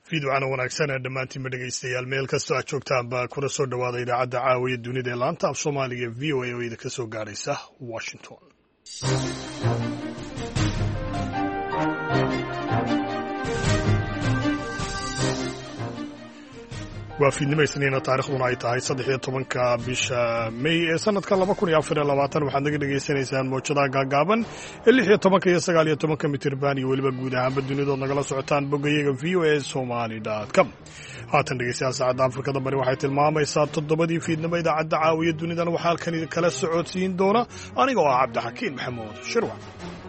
fiidwacana wanaagsan ee dhammaantiinba dhegaystayaal meel kastoo aad joogtaan baa kuna soo dhowaada idaacadda caawiya dunida ee laanta af soomaaliga v o a oo idinka soo gaadhaysa washington. waa fiidnimo isniina taarikhduna ay tahay 13 bisha May ee sanadka 2024 waxaad naga dhageysanaysaan mowjadaha gaagaaban ee 16 iyo 19 mitirban iyo weliba guud ahaanba dunidood nagala socotaan boggayaga voasomali.com. haatan dhegeystayaal saacadda Afrikada bari waxay tilmaamaysaa 7 fiidnimo idaacadda caawiya dunidana waxaa halkan kala socodsiin doona aniga oo ah Cabdixakiin Maxamuud Shirwac.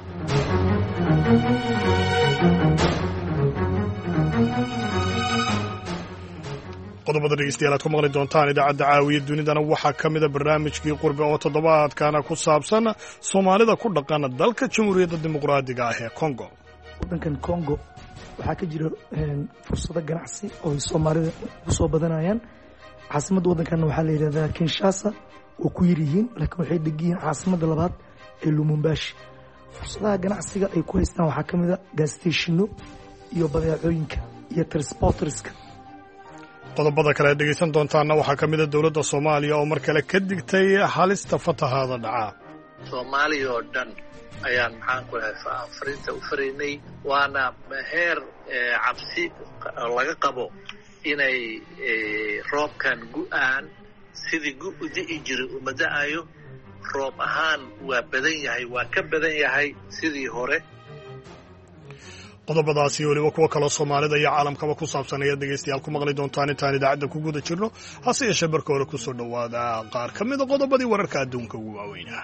qodobada dhegeystayaal aad ku maqli doontaan idaacadda caawiya dunidana waxaa ka mid a barnaamijkii qurbe oo toddobaadkana ku saabsan soomaalida ku dhaqan dalka jamhuuriyadda dimuqraadiga ah ee Congo. waddankan Congo waxaa ka jira fursado ganacsi oo ay soomaalida ku soo badanayaan. caasimadda waddankan waxaa la yidhahdaa Kinshasa oo ku yar yihiin laakiin waxay degan yihiin caasimadda labaad ee Lumumbashi. fursadaha ganacsiga ay ku haystaan waxaa ka mid a gas stationno iyo badeecooyinka iyo transporterska. qodobada kale dhegeysan doontaana waxaa ka mid a dowladda Soomaaliya oo mar kale ka digtay halista fatahaada dhaca. Soomaaliya oo dhan ayaan maxaan ku lahay fariinta u fariinay waana heer cabsi laga qabo inay roobkan gu'aan sidii gu'di jiray uma da'ayo. roob ahaan waa badan yahay, waa ka badan yahay sidii hore. qodobadaasi weliba kuwa kaloo Soomaalida iyo caalamkaba ku saabsan ayaad dhegeystayaal ku maqli doontaan intaan idaacadda ku guda jirno. hase yeeshee barka hore ku soo dhowaada qaar ka mid a qodobadii wararka adduunka ugu waaweynaa.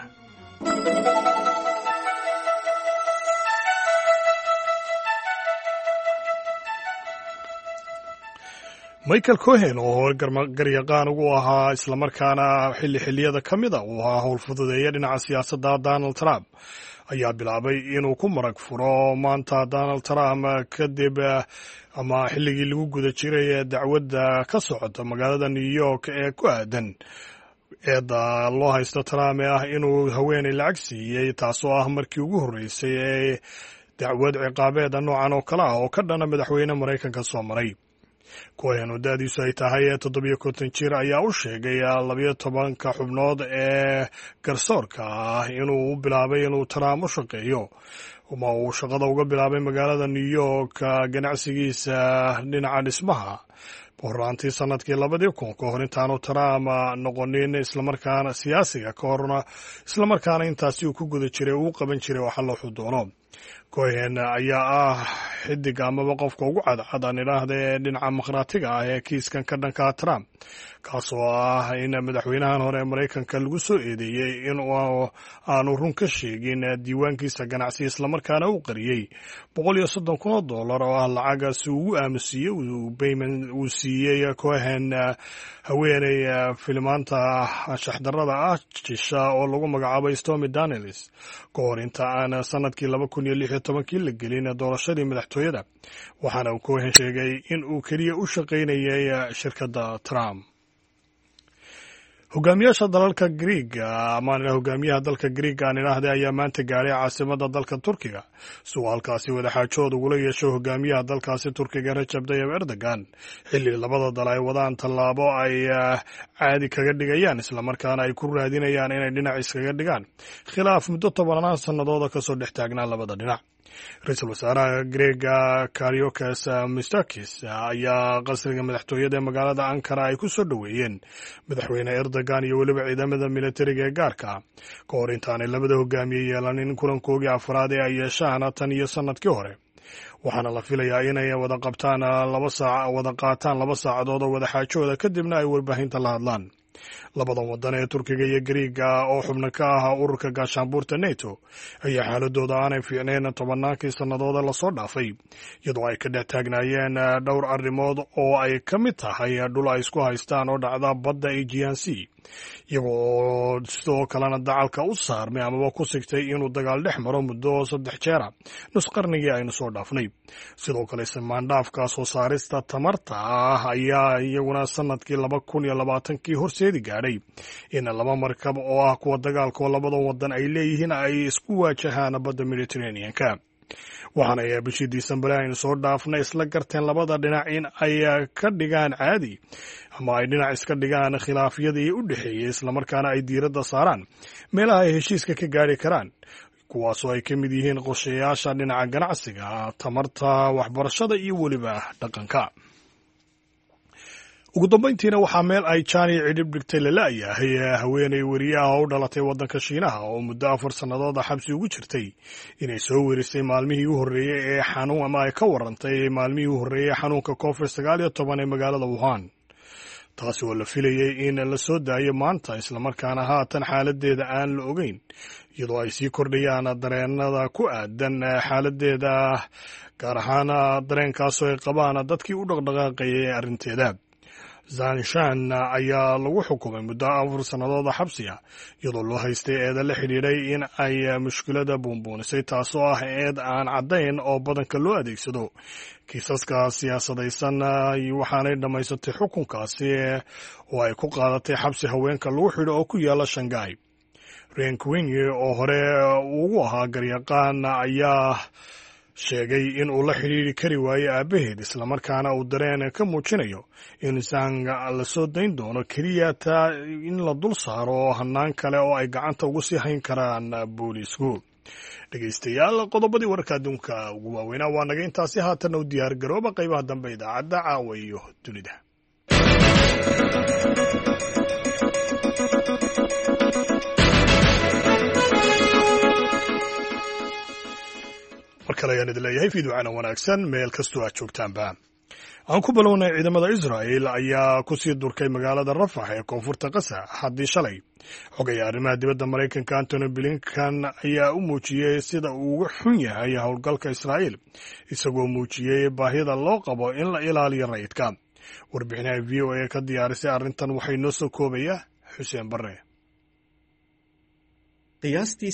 Michael Cohen oo garyaqaan ugu ahaa islamarkaana xilliyada ka mid a uu ahaa howlfududeeya dhinaca siyaasadda Donald Trump ayaa bilaabay inuu ku marag furo maanta Donald Trump kadib ama xilligii lagu guda jiray dacwadda ka socota magaalada New York ee ku aadan eedda loo haysto Trump ee ah inuu haweeney lacag siiyey, taasoo ah markii ugu horreysay ee dacwad ciqaabeeda noocan oo kale ah oo ka dhana madaxweyne Maraykanka soo maray. Cohen oo da'diisu ay tahay 57 jir ayaa u sheegay 12 xubnood ee garsoorka ah inuu u bilaabay inuu Trump u shaqeeyo uma uu shaqada uga bilaabay magaalada New York ganacsigiisa dhinaca dhismaha horraantii sanadkii 2000 ka hor intaanu Trump noqonin islamarkaana siyaasiga ka horna islamarkaana intaasi uu ku guda jiray uu qaban jiray waxa loo xudoono. Cohen ayaa ah xidig amaba qofka ugu cadcad aan idhaahdee dhinaca maqraatiga ah ee kiiskan ka dhanka Trump, kaasoo ah in madaxweynahan hore ee Maraykanka lagu soo eedeeyey in aanu run ka sheegin diiwaankiisa ganacsi islamarkaana uu qariyey $130,000 oo ah lacagaasi uu aamusiiyey uu siiyey Cohen haweeney filmaanta shaxdarada ah jisha oo lagu magacaabay Stormy Daniels ka hor inta aan sanadkii 2016 la gelin doorashadii madaxtooyada, waxaana uu Cohen sheegay in uu keliya u shaqaynayay shirkadda Trump. hogaamiyaha dalka Greek aan idhaahday ayaa maanta gaaray caasimadda dalka Turkiga si uu halkaasi wadaxaajood ugula yeesho hogaamiyaha dalkaasi Turkiga Recep Tayyip Erdogan xilli labada dal ay wadaan tallaabo ay caadi kaga dhigayaan islamarkaana ay ku raadinayaan inay dhinac iskaga dhigaan khilaaf muddo 10 sannadood ka soo dhex taagnaa labada dhinac. ra-iisul wasaaraha Greega Kyriakos Mitsotakis ayaa qasriga madaxtooyada ee magaalada Ankara ay ku soo dhoweeyeen madaxweyne Erdogan iyo weliba ciidamada militariga ee gaarka ka hor intaanay labada hogaamiye yeelanin kulankoogii afraad ee ay yeeshaan tan iyo sanadkii hore. waxaana la filayaa inay wada qaataan 2 saacadood oo wadaxaajooda kadibna ay warbaahinta la hadlaan. labadan waddan ee Turkiga iyo Greega oo xubno ka ah ururka gaashaanbuurta NATO ayaa xaaladooda aanay fiicnayn 10 sannadood la soo dhaafay, iyadoo ay ka dhex taagnaayeen dhowr arrimood oo ay ka mid tahay dhul ay isku haystaan oo dhacda badda Aegean Sea, iyagoo sidoo kalena dacalka u saarmay amaba ku sigtay inuu dagaal dhex maro muddo 3 jeera nus qarnigii aynu soo dhaafnay. sidoo kale samaandhaafka soo saarista tamarta ah ayaa iyaguna sanadkii 2020 horseedi gaadhay in 2 markab oo ah kuwa dagaalka oo labadan waddan ay leeyihiin ay isku waajahaan badda Mediterranean-ka. waxaana ay bishii disembar aynu soo dhaafnay isla garteen labada dhinac in ay ka dhigaan caadi ama ay dhinac iska dhigaan khilaafyadii u dhexeeyey islamarkaana ay diiradda saaraan meelaha ay heshiiska ka gaari karaan, kuwaasoo ay ka mid yihiin qorshayaasha dhinaca ganacsiga, tamarta, waxbarashada iyo weliba dhaqanka. ugu dambayntiina waxaa meel ay jaani cidhib dhigtay lala-yahay haweenay weriyaha u dhalatay waddanka Shiinaha oo muddo 4 sannadood xabsi ugu jirtay inay soo werisay maalmihii u horreeyey ee xanuun ama ay ka warantay maalmihii u horreeyey xanuunka COVID-19 ee magaalada Wuhan, taasi oo la filayey in la soo daayo maanta islamarkaana haatan xaaladeeda aan la ogeyn, iyadoo ay sii kordhayaan dareenada ku aadan xaaladeeda, gaar ahaan dareenkaasoo ay qabaan dadkii u dhaqdhaqaaqayay arrinteeda. Zanishan ayaa lagu xukumay muddo 4 sannadood xabsi ah iyadoo loo haystay eeda la xidhiidhay in ay mushkilada buunbuunisay, taasoo ah eed aan caddayn oo badanka loo adeegsado kiisaska siyaasadaysan, waxaanay dhammaysatay xukunkaasi oo ay ku qaadatay xabsi haweenka lagu xidho oo ku yaala Shanghai. Ren Qingyi oo hore ugu ahaa garyaqaan ayaa sheegay in uu la xidhiidhi kari waayo aabbaheed, islamarkaana uu dareen ka muujinayo in Zhang la soo dayn doono keliya taa in la dul saaro hannaan kale oo ay gacanta ugu sii hayn karaan booliisku. dhegaystayaal, qodobadii wararka adduunka ugu waaweynaa waa naga intaasi. haatanna u diyaar garooba qaybaha dambe idaacadda caawa iyo dunida. mar kale ayaan idin leeyahay fiidwacana wanaagsan meel kastoo aad joogtaanba. aan ku bilownay ciidamada Israa'il ayaa ku sii durkay magaalada Rafax ee koonfurta Gaza haddii shalay. xogaya arrimaha dibadda Maraykanka Antony Blinken ayaa u muujiyey sida uu uga xun yahay howlgalka Israa'il, isagoo muujiyey baahida loo qabo in la ilaaliyo rayidka. warbixinaha VOA ka diyaarisay arrintan waxay noo soo koobaya Xuseen Barre. qiyaastii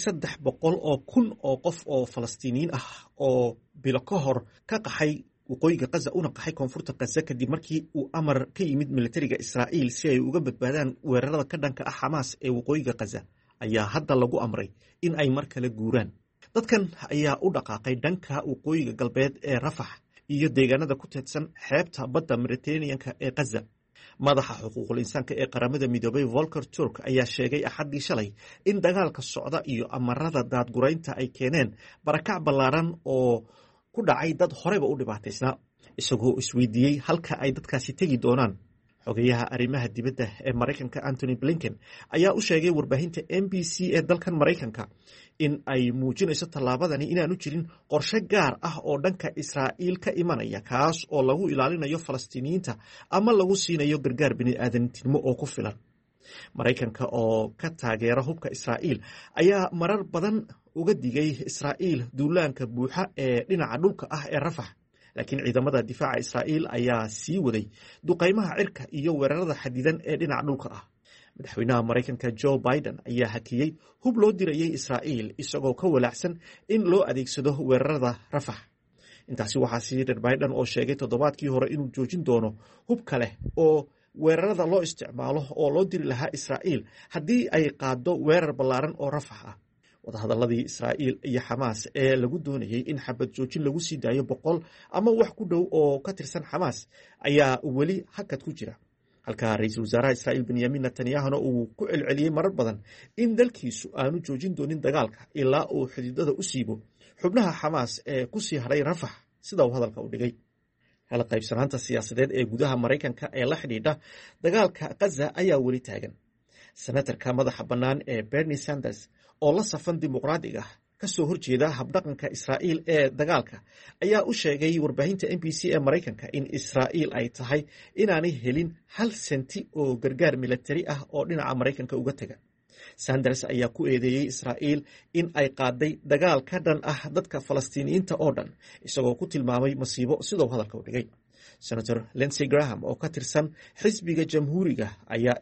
300,000 oo qof oo Falastiiniyiin ah oo bilo ka hor ka qaxay waqooyiga Gaza una qaxay koonfurta Gaza kadib markii uu amar ka yimid militariga Israa'iil si ay uga badbaadaan weerarada ka dhanka ah Xamaas ee waqooyiga Gaza ayaa hadda lagu amray in ay mar kale guuraan. dadkan ayaa u dhaqaaqay dhanka waqooyiga galbeed ee Rafax iyo deegaanada ku teedsan xeebta badda Mediterranean-ka ee Gaza. madaxa xuquuqul insaanka ee qaramada midoobay Volker Turk ayaa sheegay axaddii shalay in dagaalka socda iyo amarada daadguraynta ay keeneen barakac ballaaran oo ku dhacay dad horeyba u dhibaataysnaa, isagoo isweydiiyey halka ay dadkaasi tegi doonaan. xogayaha arrimaha dibadda ee Maraykanka Antony Blinken ayaa u sheegay warbaahinta NBC ee dalkan Maraykanka in ay muujinayso tallaabadani inaanu jirin qorshe gaar ah oo dhanka Israa'iil ka imanaya kaas oo lagu ilaalinayo Falastiiniyiinta ama lagu siinayo gargaar bini'aadantinimo oo ku filan. Maraykanka oo ka taageera hubka Israa'iil ayaa marar badan uga digay Israa'iil duulaanka buuxa ee dhinaca dhulka ah ee Rafax, laakiin ciidamada difaaca Israa'iil ayaa sii waday duqaymaha cirka iyo weerarada xadidan ee dhinaca dhulka ah. madaxweynaha Maraykanka Joe Biden ayaa hakiyey hub loo dirayay Israa'iil isagoo ka walaacsan in loo adeegsado weerarada Rafax. intaasi waxaa sii dheer Biden oo sheegay toddobaadkii hore inuu joojin doono hub kale oo weerarada loo isticmaalo oo loo diri lahaa Israa'iil haddii ay qaado weerar ballaaran oo Rafax ah. wadahadaladii Israa'iil iyo Xamaas ee lagu doonayay in xabad joojin lagu sii daayo 100 ama wax ku dhow oo ka tirsan Xamaas ayaa weli hakad ku jira, halka ra'iisul wasaaraha Israa'iil Benjamin Netanyahu uu ku celceliyey marar badan in dalkiisu aanu joojin doonin dagaalka ilaa uu xididada u siibo xubnaha Xamaas ee ku sii haray Rafax, sida uu hadalka u dhigay. kala qaybsanaanta siyaasadeed ee gudaha Maraykanka ee la xidhiidha dagaalka Gaza ayaa weli taagan. senatarka madaxa bannaan ee Bernie Sanders oo la safan dimuqraadiga ka soo horjeeda habdhaqanka Israa'iil ee dagaalka ayaa u sheegay warbaahinta NBC ee Maraykanka in Israa'iil ay tahay inaanay helin 1 senti oo gargaar militari ah oo dhinaca Maraykanka uga taga. Sanders ayaa ku eedeeyey Israa'iil in ay qaaday dagaal ka dhan ah dadka Falastiiniyiinta oo dhan, isagoo ku tilmaamay masiibo sidoo hadalka u dhigay. Senator Lindsey Graham oo ka tirsan xisbiga jamhuuriga ayaa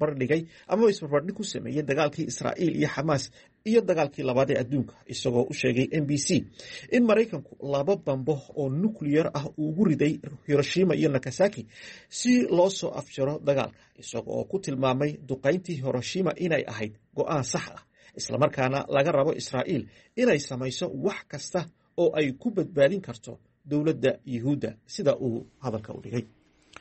isbarbardhig ku sameeyey dagaalkii Israa'iil iyo Xamaas iyo dagaalkii labaad ee adduunka, isagoo u sheegay NBC in Maraykanku 2 bambo oo nuclear ah uu ugu riday Hiroshima iyo Nagasaki si loo soo afjaro dagaalka, isagoo ku tilmaamay duqayntii Hiroshima inay ahayd go'aan sax ah, islamarkaana laga rabo Israa'iil inay samayso wax kasta oo ay ku badbaadin karto dowladda yuhuudda sida uu hadalka u dhigay.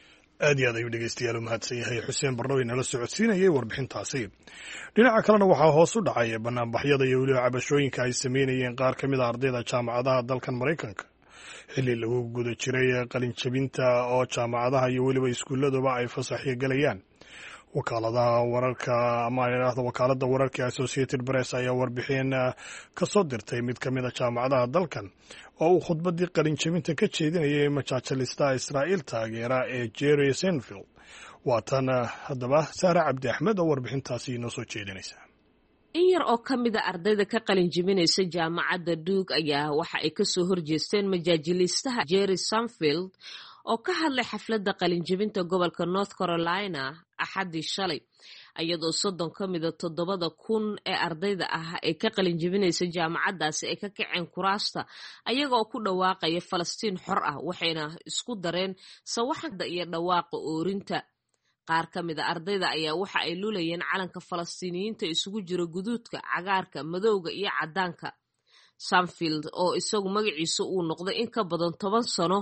aad iyo aad ayuu dhegeystayaal u mahadsan yahay xuseen barnawi nala socodsiinayay warbixintaasi. dhinaca kalena waxaa hoos u dhacay banaanbaxyada iyo weliba cabashooyinka ay sameynayeen qaar ka mid a ardayda jaamacadaha dalkan Maraykanka xilli lagu guda jiray qalinjabinta oo jaamacadaha iyo weliba iskuulladuba ay fasaxyo galayaan. wakaaladaha wararka ama idhaahdo wakaaladda wararka Associated Press ayaa warbixin ka soo dirtay mid ka mid a jaamacadaha dalkan oo uu khudbaddii qalinjabinta ka jeedinayay majaajalista Israa'iil taageera ee Jerry Seinfeld. waa tan haddaba Sahra Cabdi Axmed oo warbixintaasi inoo soo jeedinaysa. in yar oo ka mid a ardayda ka qalinjabinaysa jaamacadda Duke ayaa waxa ay kasoo horjeesteen majaajilistaha Jerry Seinfeld oo ka hadlay xafladda qalinjabinta gobolka North Carolina axadii shalay, iyadoo 30 ka mid a 7,000 ee ardayda ah ee ka qalinjabinaysa jaamacaddaasi ay ka kaceen kuraasta ayagoo ku dhawaaqaya Falastiin xor ah, waxayna isku dareen sawaxda iyo dhawaaqa oorinta. qaar ka mid a ardayda ayaa waxa ay lulayeen calanka Falastiiniyiinta isugu jira guduudka, cagaarka, madowga iyo caddaanka. Seinfeld oo isagu magaciisa uu noqday in ka badan 10 sano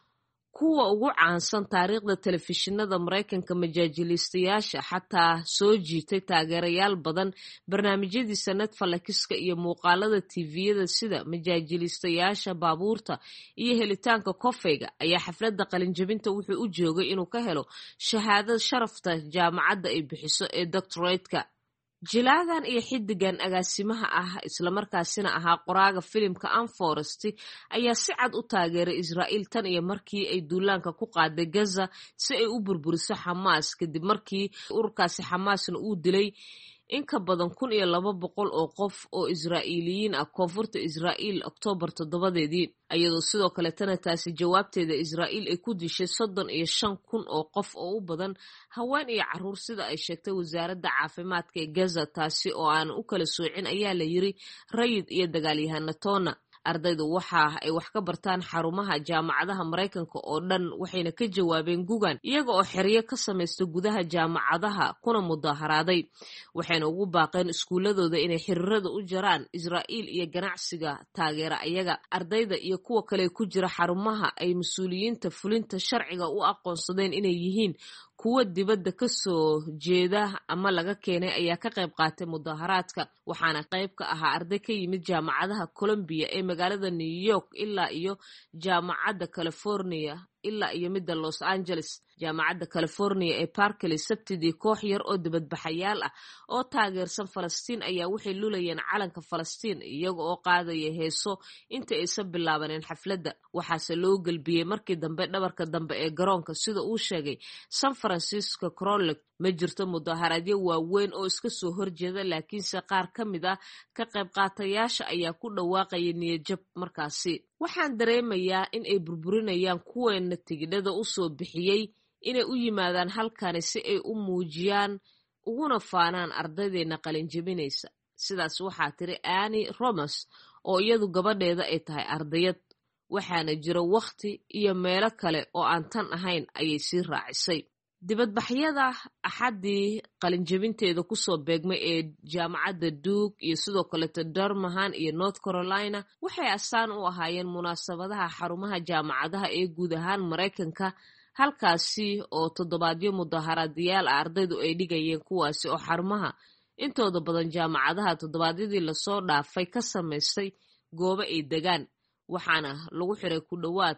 kuwa ugu caansan taariikhda telefishinada Maraykanka majaajilistayaasha, xataa soo jiitay taageerayaal badan barnaamijyadiisa Netflix-ka iyo muuqaalada TV-yada sida majaajilistayaasha baabuurta iyo helitaanka kofeyga, ayaa xafladda qalinjabinta wuxuu u joogay inuu ka helo shahaadada sharafta jaamacadda ay bixiso ee doctorate-ka. jilaagan iyo xidigan agaasimaha ah islamarkaasina ahaa qoraaga filimka Anne Forrest ayaa si cad u taageeray Israa'iil tan iyo markii ay duulaanka ku qaaday Gaza si ay u burburiso Xamaas, kadib markii ururkaasi Xamaasna uu dilay in ka badan 1,200 oo qof oo Israa'iiliyiin ah koonfurta Israa'iil Oktoobar 7-deedii, iyadoo sidoo kale taasi jawaabteeda Israa'iil ay ku dishay 35,000 oo qof oo u badan haween iyo carruur sida ay sheegtay wasaaradda caafimaadka ee Gaza, taasi oo aan u kala soocin ayaa la yiri rayid iyo dagaalyahano toona. ardaydu waxa ay wax ka bartaan xarumaha jaamacadaha Maraykanka oo dhan, waxayna ka jawaabeen gugan iyaga oo xiriyo ka sameeysta gudaha jaamacadaha kuna mudaharaaday. waxayna ugu baaqeen iskuuladooda inay xiriirada u jaraan Israa'iil iyo ganacsiga taageera ayaga. ardayda iyo kuwa kale ku jira xarumaha ay mas'uuliyiinta fulinta sharciga u aqoonsadeen inay yihiin kuwa dibadda ka soo jeeda ama laga keenay ayaa ka qayb qaatay mudaharaadka, waxaana qayb ka ahaa arday ka yimid jaamacadaha Columbia ee magaalada New York ilaa iyo jaamacadda California ilaa iyo midda Los Angeles. jaamacadda California ee Berkeley Sabtidii koox yar oo dibadbaxayaal ah oo taageersan Falastiin ayaa waxay lulayeen calanka Falastiin iyaga oo qaadaya heeso inta aysan bilaabanin xafladda. waxaase loo galbiyey markii dambe dhabarka dambe ee garoonka, sida uu sheegay San Francisco Chronicle. ma jirto mudaharaadyo waaweyn oo iska soo horjeeda, laakiinse qaar ka mid ah ka qayb qaatayaasha ayaa ku dhawaaqaya niyadjab markaasi. waxaan dareemayaa in ay burburinayaan kuweena tigidhada u soo bixiyey inay u yimaadaan halkani si ay u muujiyaan uguna faanaan ardaydeena qalinjabinaysa. sidaas waxaa tiri Annie Romas oo iyadu gabadheeda ay tahay ardayad. waxaana jira waqti iyo meelo kale oo aan tan ahayn, ayay sii raacisay. dibadbaxyada axadii qalinjabinteeda kusoo beegmay ee jaamacadda Duke iyo sidoo kaleeto Durham iyo North Carolina waxay astaan u ahaayeen munaasabadaha xarumaha jaamacadaha ee guud ahaan Maraykanka, halkaasi oo toddobaadyo mudaharaadayaal ah ardaydu ay dhigayeen, kuwaasi oo xarumaha intooda badan jaamacadaha toddobaadyadii lasoo dhaafay ka samaystay goobo ay degaan. waxaana lagu xiray ku dhowaad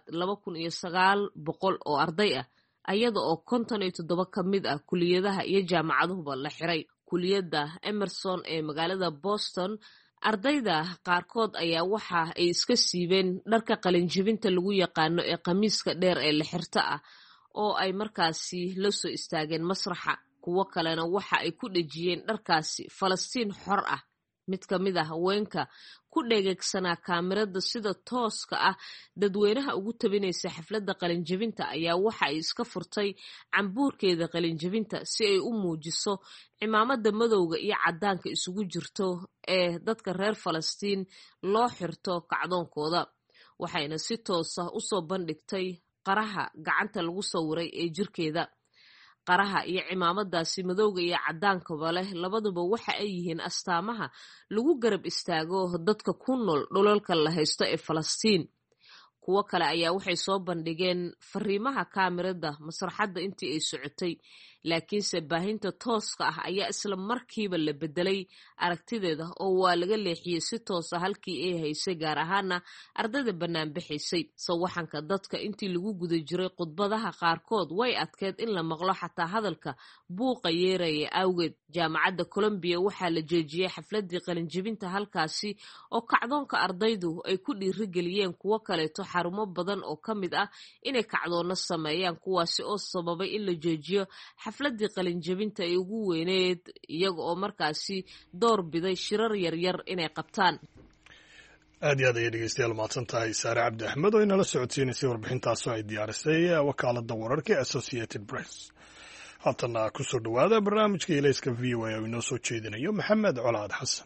2,900 oo arday ah, ayada oo 57 ka mid ah kuliyadaha iyo jaamacaduhuba la xiray. kuliyadda Emerson ee magaalada Boston, ardayda qaarkood ayaa waxa ay iska siibeen dharka qalinjabinta lagu yaqaano ee qamiiska dheer ee la xirta ah oo ay markaasi la soo istaageen masraxa. kuwo kalena waxa ay ku dhejiyeen dharkaasi Falastiin xor ah. mid ka mid ah haweenka ku dhegeegsanaa kaamirada sida tooska ah dadweynaha ugu tabinaysa xafladda qalinjabinta ayaa waxa ay iska furtay cambuurkeeda qalinjabinta si ay u muujiso cimaamada madowga iyo caddaanka isugu jirto ee dadka reer Falastiin loo xirto kacdoonkooda. waxayna si toos ah u soo bandhigtay qaraha gacanta lagu sawiray ee jirkeeda. qaraha iyo cimaamadaasi madowga iyo cadaankaba leh labaduba waxa ay yihiin astaamaha lagu garab istaago dadka ku nool dhulalka la haysto ee Falastiin. Kuwo kale ayaa waxay soo bandhigeen fariimaha kaamirada masraxadda intii ay socotay, laakiinse baahinta tooska ah ayaa isla markiiba la bedelay aragtideeda oo waa laga leexiyey si toosa halkii ay haysay, gaar ahaana ardayda bannaan bixisay. Sawaxanka dadka intii lagu guda jiray khudbadaha qaarkood way adkeed in la maqlo xataa hadalka buuqa yeeraya awgeed. Jaamacadda Columbia waxaa la joojiyey xafladii qalinjibinta halkaasi oo kacdoonka ardaydu ay ku dhiirigeliyeen kuwo kaleeto xarumo badan oo ka mid ah inay kacdoono sameeyaan, kuwaasi oo sababay in la joojiyo xafladii qalinjabinta ay ugu weyneed, iyaga oo markaasi door biday shirar yaryar inay qabtaan. aad iyo aad ayay dhegeystayaal mahadsan tahay Saare Cabdi Axmed oo inala socodsiinaysay warbixintaas oo ay diyaarisay wakaaladda wararka Associated Press. haatana ku soo dhowaada barnaamijka ilayska VOA oo inoo soo jeedinayo Maxamed Colaad Xasan.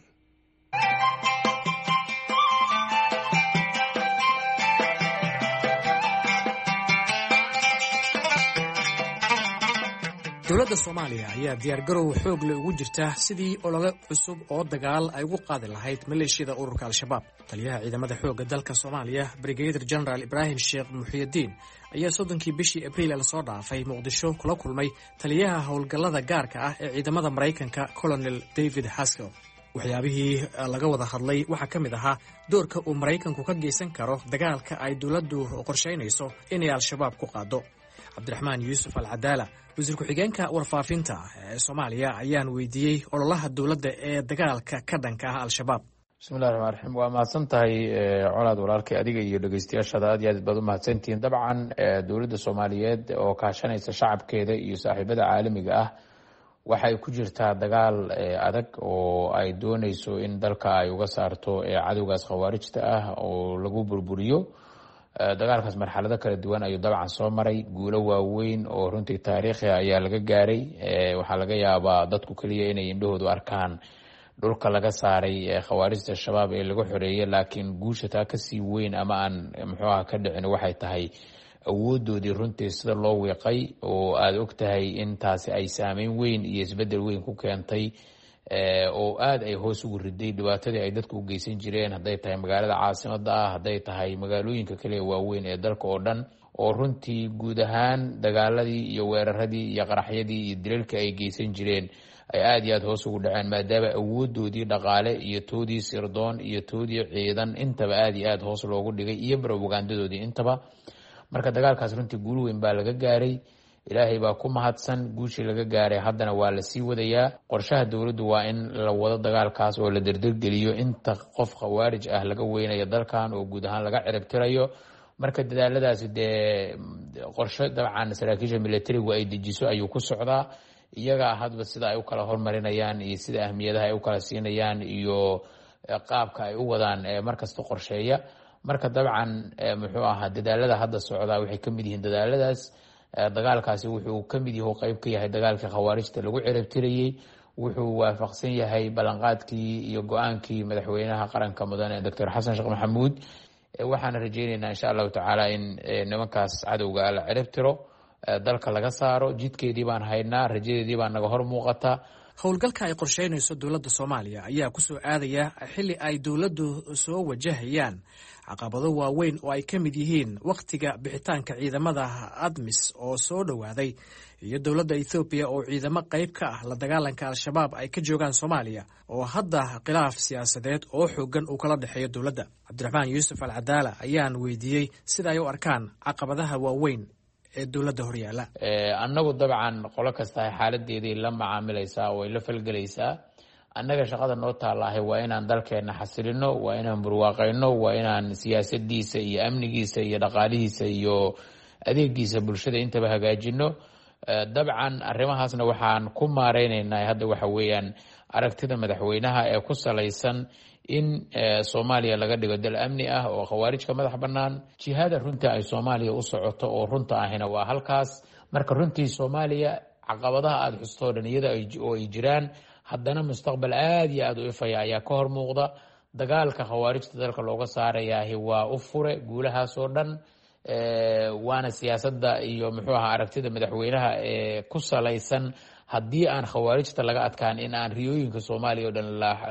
dowladda Soomaaliya ayaa diyaargarow xoog leh ugu jirta sidii olole cusub oo dagaal ay ugu qaadi lahayd maleeshiyada ururka Al-Shabaab. Taliyaha ciidamada xoogga dalka Soomaaliya Brigadier General Ibrahim Sheekh Muxyidiin ayaa 30kii bishii Abriil la soo dhaafay Muqdisho kula kulmay taliyaha howlgallada gaarka ah ee ciidamada Mareykanka Colonel David Haskell. waxyaabihii laga wada hadlay waxaa ka mid ahaa doorka uu Mareykanku ka geysan karo dagaalka ay dowladdu qorsheynayso inay Al-Shabaab ku qaado. Cabdiraxmaan Yuusuf Al-Cadaala wasiir ku-xigeenka warfaafinta ee Soomaaliya ayaan weydiiyey ololaha dowladda ee dagaalka ka dhanka ah Al-Shabaab. bismillahi raxmaani raxiim. waa mahadsan tahay colaad walaalkay adiga iyo dhegeystayaashada aad iyo aad baad u mahadsantihiin. dabcan dowladda Soomaaliyeed oo kaashanaysa shacabkeeda iyo saaxiibada caalamiga ah waxay ku jirtaa dagaal adag oo ay doonayso in dalka ay uga saarto cadowgaas khawaarijta ah oo lagu burburiyo. dagaalkaas marxalado kala duwan ayuu dabcan soo maray, guulo waaweyn oo runtii taariikhi ayaa laga gaaray. waxaa laga yaabaa dadku keliya inay indhahoodu arkaan dhulka laga saaray khawaarijta shabaab ee laga xoreeyay, laakiin guusha taa kasii weyn ama aan muxuuaha ka dhicin waxay tahay awoodoodii runtii sida loo wiiqay, oo aada og tahay in taasi ay saameyn weyn iyo isbedel weyn ku keentay oo aada ay hoos ugu riday dhibaatadii ay dadku u geysan jireen, hadday tahay magaalada caasimada ah, hadday tahay magaalooyinka kale waaweyn ee dalka oo dhan, oo runtii guud ahaan dagaaladii iyo weeraradii iyo qaraxyadii iyo dilalkii ay geysan jireen ay aada iyo aada hoos ugu dhaceen, maadaama awoodoodii dhaqaale iyo toodii sirdoon iyo toodii ciidan intaba aada iyo aada hoos loogu dhigay iyo propagandadoodii intaba. marka dagaalkaas runtii guul weyn baa laga gaaray, ilaahay baa ku mahadsan. guushii laga gaaray haddana waa lasii wadayaa. qorshaha dowladdu waa in la wado dagaalkaas oo la derdergeliyo inta qof khawaarij ah laga weynayo dalkan oo guud ahaan laga ciribtirayo. marka dadaaladaasi dee qorshe dabcan saraakiisha militarigu ay dejiso ayuu ku socdaa. iyaga hadba sida ay u kala hormarinayaan iyo sida ahmiyadaha ay u kala siinayaan iyo qaabka ay u wadaan markasta qorsheeya. marka dabcan muxuu ahaa dadaalada hadda socdaa waxay ka mid yihiin dadaaladaas. dagaalkaasi wuxuu ka mid yahay qayb ka yahay dagaalkii khawaarijta lagu ciribtirayey. wuxuu waafaqsan yahay ballanqaadkii iyo go-aankii madaxweynaha qaranka mudane Dr. Xasan Sheekh Maxamuud. waxaana rajeynaynaa insha allahu tacaala in nimankaas cadowga la ciribtiro, dalka laga saaro. jidkeedii baan haynaa, rajadeedii baa naga hor muuqata. howlgalka ay qorsheynayso dowladda Soomaaliya ayaa ku soo aadaya xilli ay dowladdu soo wajahayaan caqabado waaweyn oo ay ka mid yihiin wakhtiga bixitaanka ciidamada ADMIS oo soo dhowaaday iyo dowladda Ethiopia oo ciidamo qayb ka ah la dagaalanka Al-Shabaab ay ka joogaan Soomaaliya oo hadda khilaaf siyaasadeed oo xoogan uu kala dhexeeyo dowladda. Cabdiraxmaan Yuusuf Al-Cadaala ayaan weydiiyey sida ay u arkaan caqabadaha waaweyn ee dowladda horyaala. annagu dabcan qolo kasta xaaladeedii la macaamilaysaa oo ay la falgelaysaa. annaga shaqada noo taallaahay waa inaan dalkeena xasilino, waa inaan burwaaqayno, waa inaan siyaasadiisa iyo amnigiisa iyo dhaqaalihiisa iyo adeegiisa bulshada intaba hagaajino. dabcan arrimahaasna waxaan ku maareynaynaa hadda waxa weeyaan aragtida madaxweynaha ee ku salaysan in Soomaaliya laga dhigo dal amni ah oo khawaarijka madax bannaan. jihada runtii ay Soomaaliya u socoto oo runta ahina waa halkaas. marka runtii Soomaaliya caqabadaha aada xustoo dhan iyada oo ay jiraan, haddana mustaqbal aada iyo aada u ifaya ayaa ka hor muuqda. dagaalka khawaarijta dalka looga saarayaahi waa u fure guulahaas oo dhan. waana siyaasadda iyo muxuu ahaa aragtida madaxweynaha ku salaysan haddii aan khawaarijta laga adkaan in aan riyooyinka soomaaliya o dhan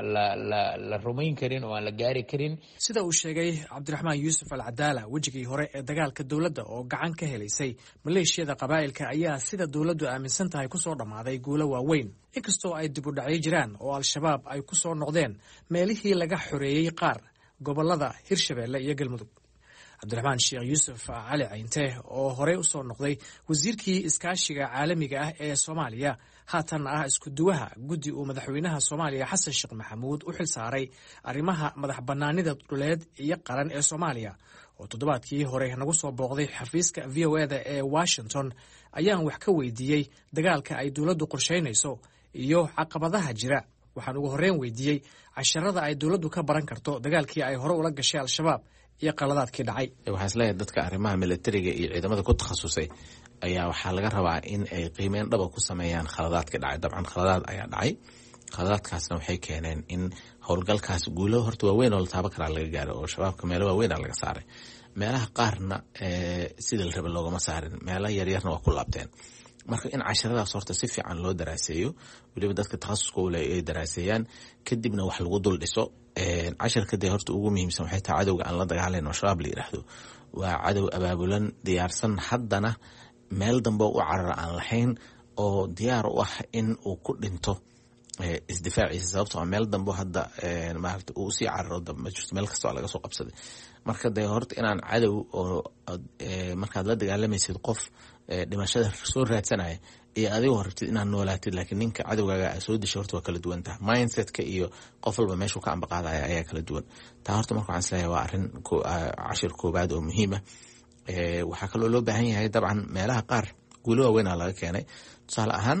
la rumayn karin oo aan la gaari karin. sida uu sheegay cabdiraxmaan yuusuf alcadaala wejigii hore ee dagaalka dowladda oo gacan ka helaysay maleeshiyada qabaa'ilka ayaa sida dowladdu aaminsan tahay kusoo dhammaaday guulo waaweyn inkastoo ay dib u dhacyo jiraan oo al-shabaab ay ku soo noqdeen meelihii laga xoreeyey qaar gobollada hirshabeelle iyo galmudug. cabdiraxmaan sheekh yuusuf cali cayinte oo horey usoo noqday wasiirkii iskaashiga caalamiga ah ee soomaaliya haatanna ah isku duwaha guddi uu madaxweynaha soomaaliya xasan sheekh maxamuud u xil saaray arrimaha madax bannaanida dhuleed iyo qaran ee soomaaliya oo toddobaadkii hore nagu soo booqday xafiiska v o eda ee washington ayaan wax ka weydiiyey dagaalka ay dowladdu qorshaynayso iyo caqabadaha jira. waxaan ugu horreyn weydiiyey casharada ay dowladdu ka baran karto dagaalkii ay hore ula gashay al-shabaab iyo qaladaadkii dhacay. waxaan isleeyahay dadka arrimaha militariga iyo ciidamada ku takhasusay ayaa waxaa laga rabaa in ay qiimeyn dhaba ku sameeyaan khaladaadka dhacay. dabcan khaladaad ayaa dhacay, khaladaadkaasna waxay keeneen in howlgalkaas guulo horta waaweyn oo la taabo karaa laga gaaro oo shabaabka meelo waaweynaa laga saaray. meelaha qaarna sida la raba loogama saarin, meelo yaryarna waa ku laabteen. marka in casharadaas horta si fiican loo daraaseeyo, weliba dadka takhasuska ule ay daraaseeyaan, kadibna wax lagu dul dhiso. casharka dee horta ugu muhiimsan waxay tahay cadowga aan la dagaalayn oo shabaab la yidhaahdo waa cadow abaabulan, diyaarsan, haddana meel dambe u carara aan lahayn oo diyaar u ah in uu ku dhinto isdifaaciisa. sababtoo meel dambe hadda maarata uu usii cararo ma jirto, meel kasta laga soo qabsaday. marka dee horta inaan cadow oo markaad la dagaalamaysid qof dhimashada soo raadsanaya iyo adigoo rabtid inaad noolaatid, laakiin ninka cadowgaaga soo disha horta waa kala duwan taha. mindsetka iyo qof walba meeshuu ka ambaqaadaya ayaa kala duwan. taa horta marka waxaan isleeyahay waa arrin cashir koobaad oo muhiima. waxaa kaloo loo baahan yahay dabcan meelaha qaar guulo waaweynaa laga keenay. tusaale ahaan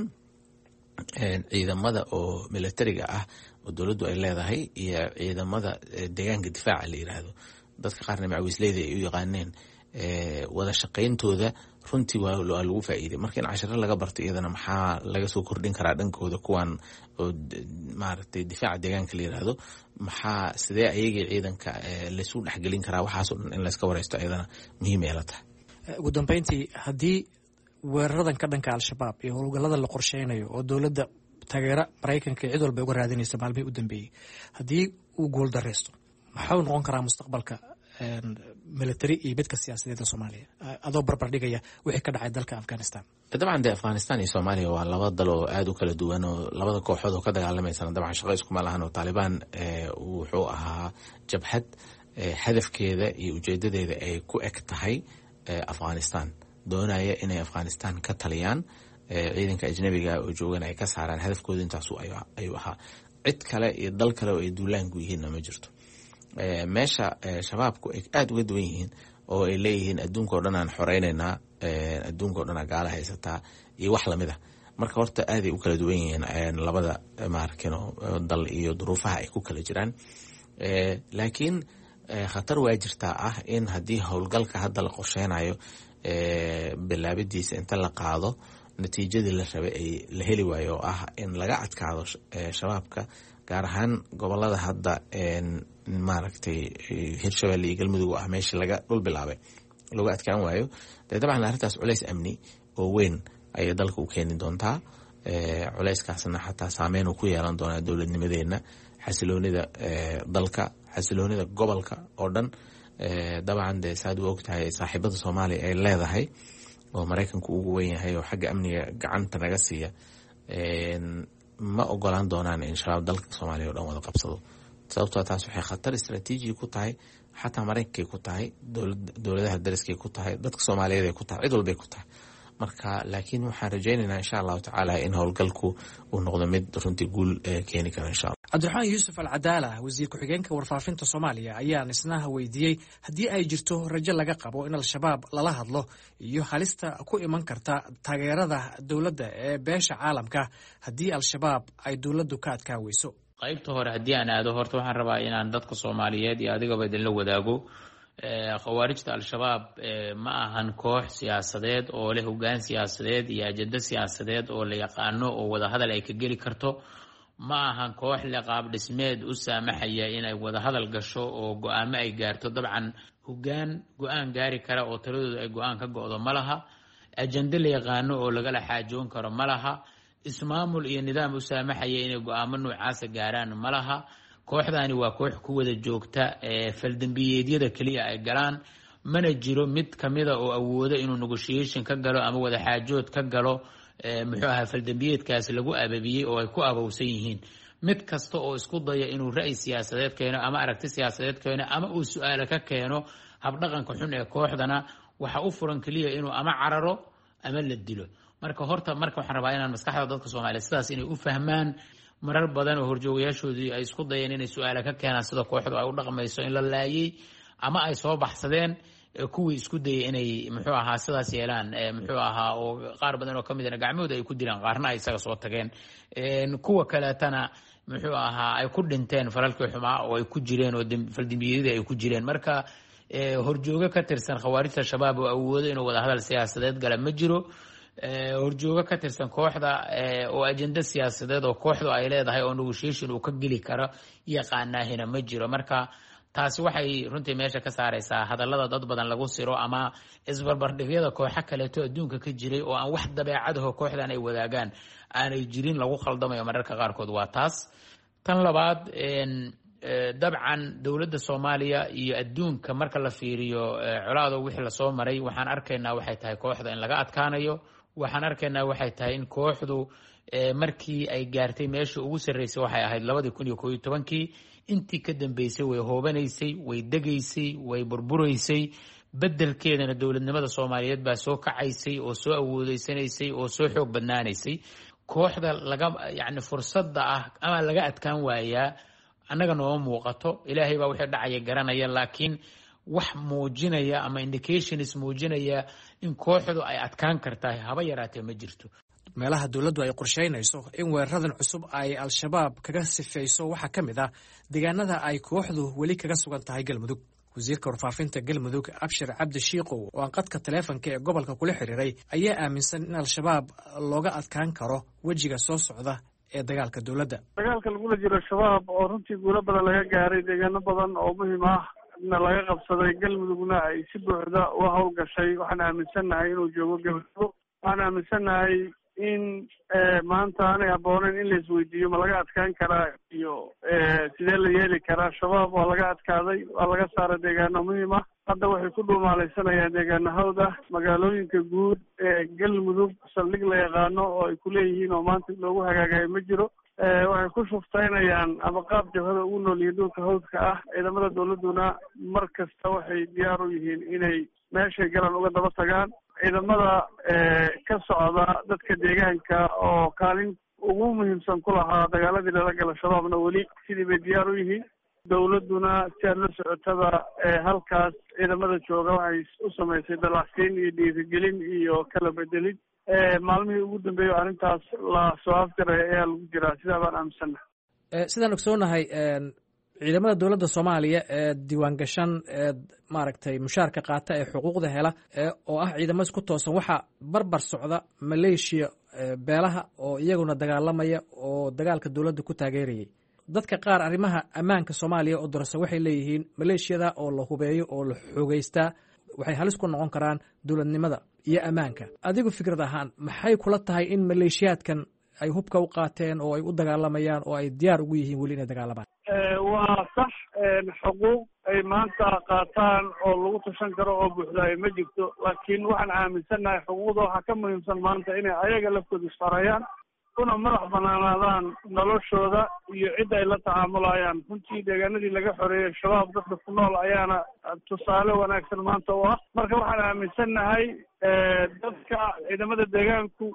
ciidamada oo militariga ah oo dowladdu ay leedahay iyo ciidamada deegaanka difaaca la yiraahdo, dadka qaarna macawisleyda ay u yaqaaneen, wada shaqayntooda runtii waa lagu faa'iiday. marka in cashiro laga barto iyadana maxaa laga soo kordhin karaa dhankooda kuwan oo maaragtay difaaca deegaanka la yiraahdo, maxaa sidee ayagii ciidanka laysu dhexgelin karaa, waxaasoo dhan in layska wareysto iyadana muhiim ay la tahay. ugu dambeyntii haddii weeraradan ka dhanka al-shabaab iyo howlgallada la qorsheynayo oo dowladda taageera maraykanka cid walba uga raadinaysa maalmihii u dambeeyey, haddii uu guul dareysto maxuu noqon karaa mustaqbalka military iyo midka siyaasadeed ee soomaaliya adoo barbardhigaya wixii ka dhacay dalka afghanistan? dabcan dee afghanistan iyo soomaaliya waa laba dal oo aada u kala duwan oo labada kooxood oo ka dagaalamaysana dabcan shaqo iskuma lahan oo taalibaan wuxuu ahaa jabhad hadafkeeda iyo ujeedadeeda ay ku eg tahay afghanistan, doonaya inay afghanistan ka taliyaan, ciidanka ajnabiga oo joogan ay ka saaraan. hadafkooda intaasu ayuu ahaa. cid kale iyo dal kale oo ay duulaanku yihiinna ma jirto. meesha shabaabku ay aada uga duwan yihiin oo ay leeyihiin adduunka o dhan aan xoreynaynaa, adduunka o dhan aa gaala haysataa iyo wax lamid a. marka horta aaday u kala duwan yihiin labada maarkino dal iyo duruufaha ay ku kala jiraan. laakiin khatar waa jirtaa ah in haddii howlgalka hadda la qorsheynayo bilaabidiisa inta la qaado natiijadii la rabay ay la heli waayo oo ah in laga adkaado shabaabka, gaar ahaan gobolada hadda maaragtay hirshabelle iyo galmudug ah meeshii laga dhul bilaabay lagu adkaan waayo. dee dabcan arrintaas culays amni oo weyn ayay dalka u keeni doontaa. culayskaasna xataa saameyn uu ku yeelan doonaa dowladnimadeenna, xasiloonida dalka, xasiloonida gobolka oo dhan. dabcan dee saad u ogtahay saaxiibada soomaaliya ay leedahay oo maraykanku ugu weyn yahay oo xagga amniga gacanta naga siiya, ma ogolaan doonaan in shabaab dalka soomaaliya o dhan wada qabsado. sababtoo taas waxay khatar istraatiiji ku tahay, xataa maraykankay ku tahay, dowladaha dariskay ku tahay, dadka soomaaliyeed ay ku tahay, cid walbay ku tahay. marka laakiin waxaan rajaynaynaa insha allahu tacaala in howlgalku uu noqdo mid runtii guul keeni kara insha allah. cabdiraxmaan yuusuf alcadaala wasiir ku-xigeenka warfaafinta soomaaliya ayaan isna weydiiyey haddii ay jirto rajo laga qabo in al-shabaab lala hadlo iyo halista ku iman karta taageerada dowladda ee beesha caalamka haddii al-shabaab ay dowladdu ka adkaa weyso. qaybta hore haddii aan aado horta waxaan rabaa inaan dadka soomaaliyeed iyo adigaba idinla wadaago. khawaarijta al-shabaab ma ahan koox siyaasadeed oo leh hoggaan siyaasadeed iyo ajado siyaasadeed oo la yaqaano oo wadahadal ay ka geli karto. ma ahan koox le qaab dhismeed u saamaxaya inay wada hadal gasho oo go-aamo ay gaarto. dabcan hoggaan go-aan gaari kara oo taladooda ay go-aan ka go-do ma laha, ajende la yaqaano oo lagala xaajoon karo ma laha, ismaamul iyo nidaam u saamaxaya inay go-aamo noocaasa gaaraan ma laha. kooxdaani waa koox ku wada joogta faldambiyeedyada keliya ay galaan, mana jiro mid kamida oo awoodo inuu negotiation ka galo ama wada xaajood ka galo muxuu ahaa faldambiyeedkaas lagu ababiyey oo ay ku abowsan yihiin. mid kasta oo isku daya inuu ra'yi siyaasadeed keeno ama aragti siyaasadeed keeno ama uu su-aalo ka keeno habdhaqanka xun ee kooxdana waxa u furan keliya inuu ama cararo ama la dilo. marka waxaan rabaa inaan maskaxda dadka Soomaaliyeed sidaas inay u fahmaan. marar badan oo horjoogayaashoodii ay isku dayeen inay su-aalo ka keenaan sida kooxdu ay u dhaqmayso in la laayay ama ay soo baxsadeen kuwii isku dayay inay muxuu ahaa sidaas yeelaan muxuu ahaa oo qaar badan oo ka midna gacmahooda ay ku dilaan, qaarna ay isaga soo tageen, kuwa kaleetana muxuu ahaa ay ku dhinteen falalkii xumaa oo ay ku jireen oo faldambiyadii ay ku jireen. marka horjoogo ka tirsan khawaarijta shabaab oo awoodo inuu wada hadal siyaasadeed gala ma jiro. horjoogo ka tirsan kooxda oo ajende siyaasadeed oo kooxdu ay leedahay oo negotiation uu ka geli karo yaqaanaahina ma jiro. marka taasi waxay runtii meesha ka saaraysaa hadallada dad badan lagu siro ama isbarbardhigyada kooxo kaleeto adduunka ka jiray oo aan wax dabeecadaho kooxdan ay wadaagaan aanay jirin lagu khaldamayo mararka qaarkood. waa taas. tan labaad, dabcan dowladda Soomaaliya iyo adduunka marka la fiiriyo colaado wixii lasoo maray, waxaan arkaynaa waxay tahay kooxda in laga adkaanayo. waxaan arkaynaa waxay tahay in kooxdu markii ay gaartay meesha ugu sarreysay waxay ahayd 2011 intii ka dambeysay way hoobanaysay, way degaysay, way burburaysay. bedelkeedana dowladnimada Soomaaliyeed baa soo kacaysay oo soo awoodeysanaysay oo soo xoog badnaanaysay. kooxda yani fursadda ah ama laga adkaan waayaa annaga nooma muuqato. ilaahay baa wixii dhacaya garanaya, laakiin wax muujinaya ama indications muujinaya in kooxdu ay adkaan kartahay haba yaraatee ma jirto. meelaha dowladdu ay qorshaynayso in weeraradan cusub ay al-shabaab kaga sifayso waxaa ka mid ah deegaanada ay kooxdu weli kaga sugan tahay galmudug. wasiirka warfaafinta galmudug Abshir Cabdi Shiiqow oo aan qadka taleefanka ee gobolka kula xiriiray ayaa aaminsan in al-shabaab looga adkaan karo wejiga soo socda ee dagaalka dowladda. dagaalka lagula jiro shabaab oo runtii guulo badan laga gaaray, deegaano badan oo muhiim ah na laga qabsaday, galmudugna ay si buuxda u howlgashay. waxaan aaminsannahay inuu joogo galmudug. waxaan aaminsannahay in maanta aanay habbooneyn in la isweydiiyo ma laga adkaan karaa iyo sidee la yeeli karaa. shabaab waa laga adkaaday, waa laga saaray deegaano muhiim ah. hadda waxay ku dhuumaalaysanayaan deegaanahooda. magaalooyinka guud ee galmudug saldhig la yaqaano oo ay ku leeyihiin oo maanta loogu hagaagayo ma jiro. waxay ku shuftaynayaan ama qaab jabhada ugu nool yihiin dhulka hawdka ah. ciidamada dowladduna mar kasta waxay diyaar u yihiin inay meeshay galaan uga daba tagaan. ciidamada ka socda dadka deegaanka oo kaalin ugu muhiimsan ku lahaa dagaaladii lala gala shabaabna weli sidii bay diyaar u yihiin. dowladduna si aad la socotada halkaas ciidamada jooga waxay u samaysay dalacsiin iyo dhiirigelin iyo kala bedelid. maalmihii ugu dambeeyey oo arrintaas la soo afjaray ayaa lagu jiraa. sidaa baan aaminsannahay. sidaan ogsoonahay ciidamada dowladda Soomaaliya ee diiwaan gashan ee maaragtay mushaarka qaata ee xuquuqda hela oo ah ciidamo isku toosan waxa barbar socda maleeshiya beelaha oo iyaguna dagaalamaya oo dagaalka dowladda ku taageerayay. dadka qaar arrimaha ammaanka Soomaaliya oo dorasa waxay leeyihiin maleeshiyada oo la hubeeyo oo la xoogeystaa waxay halis ku noqon karaan dowladnimada iyo ammaanka. adigu fikrad ahaan maxay kula tahay in maleeshiyaadkan ay hubka u qaateen oo ay u dagaalamayaan oo ay diyaar ugu yihiin weli inay dagaalamaan? waa sax. xuquuq ay maanta qaataan oo lagu tashan karo oo buuxdaay ma jirto, laakiin waxaan aaminsannahay xuquuqda waxaa ka muhiimsan maanta inay ayaga laftooda isfarayaan una madax banaanaadaan noloshooda iyo cidda ay la tacaamulayaan. runtii deegaanadii laga xoreeyey shabaab dadka ku nool ayaana tusaale wanaagsan maanta u ah. marka waxaan aaminsannahay dadka ciidamada deegaanku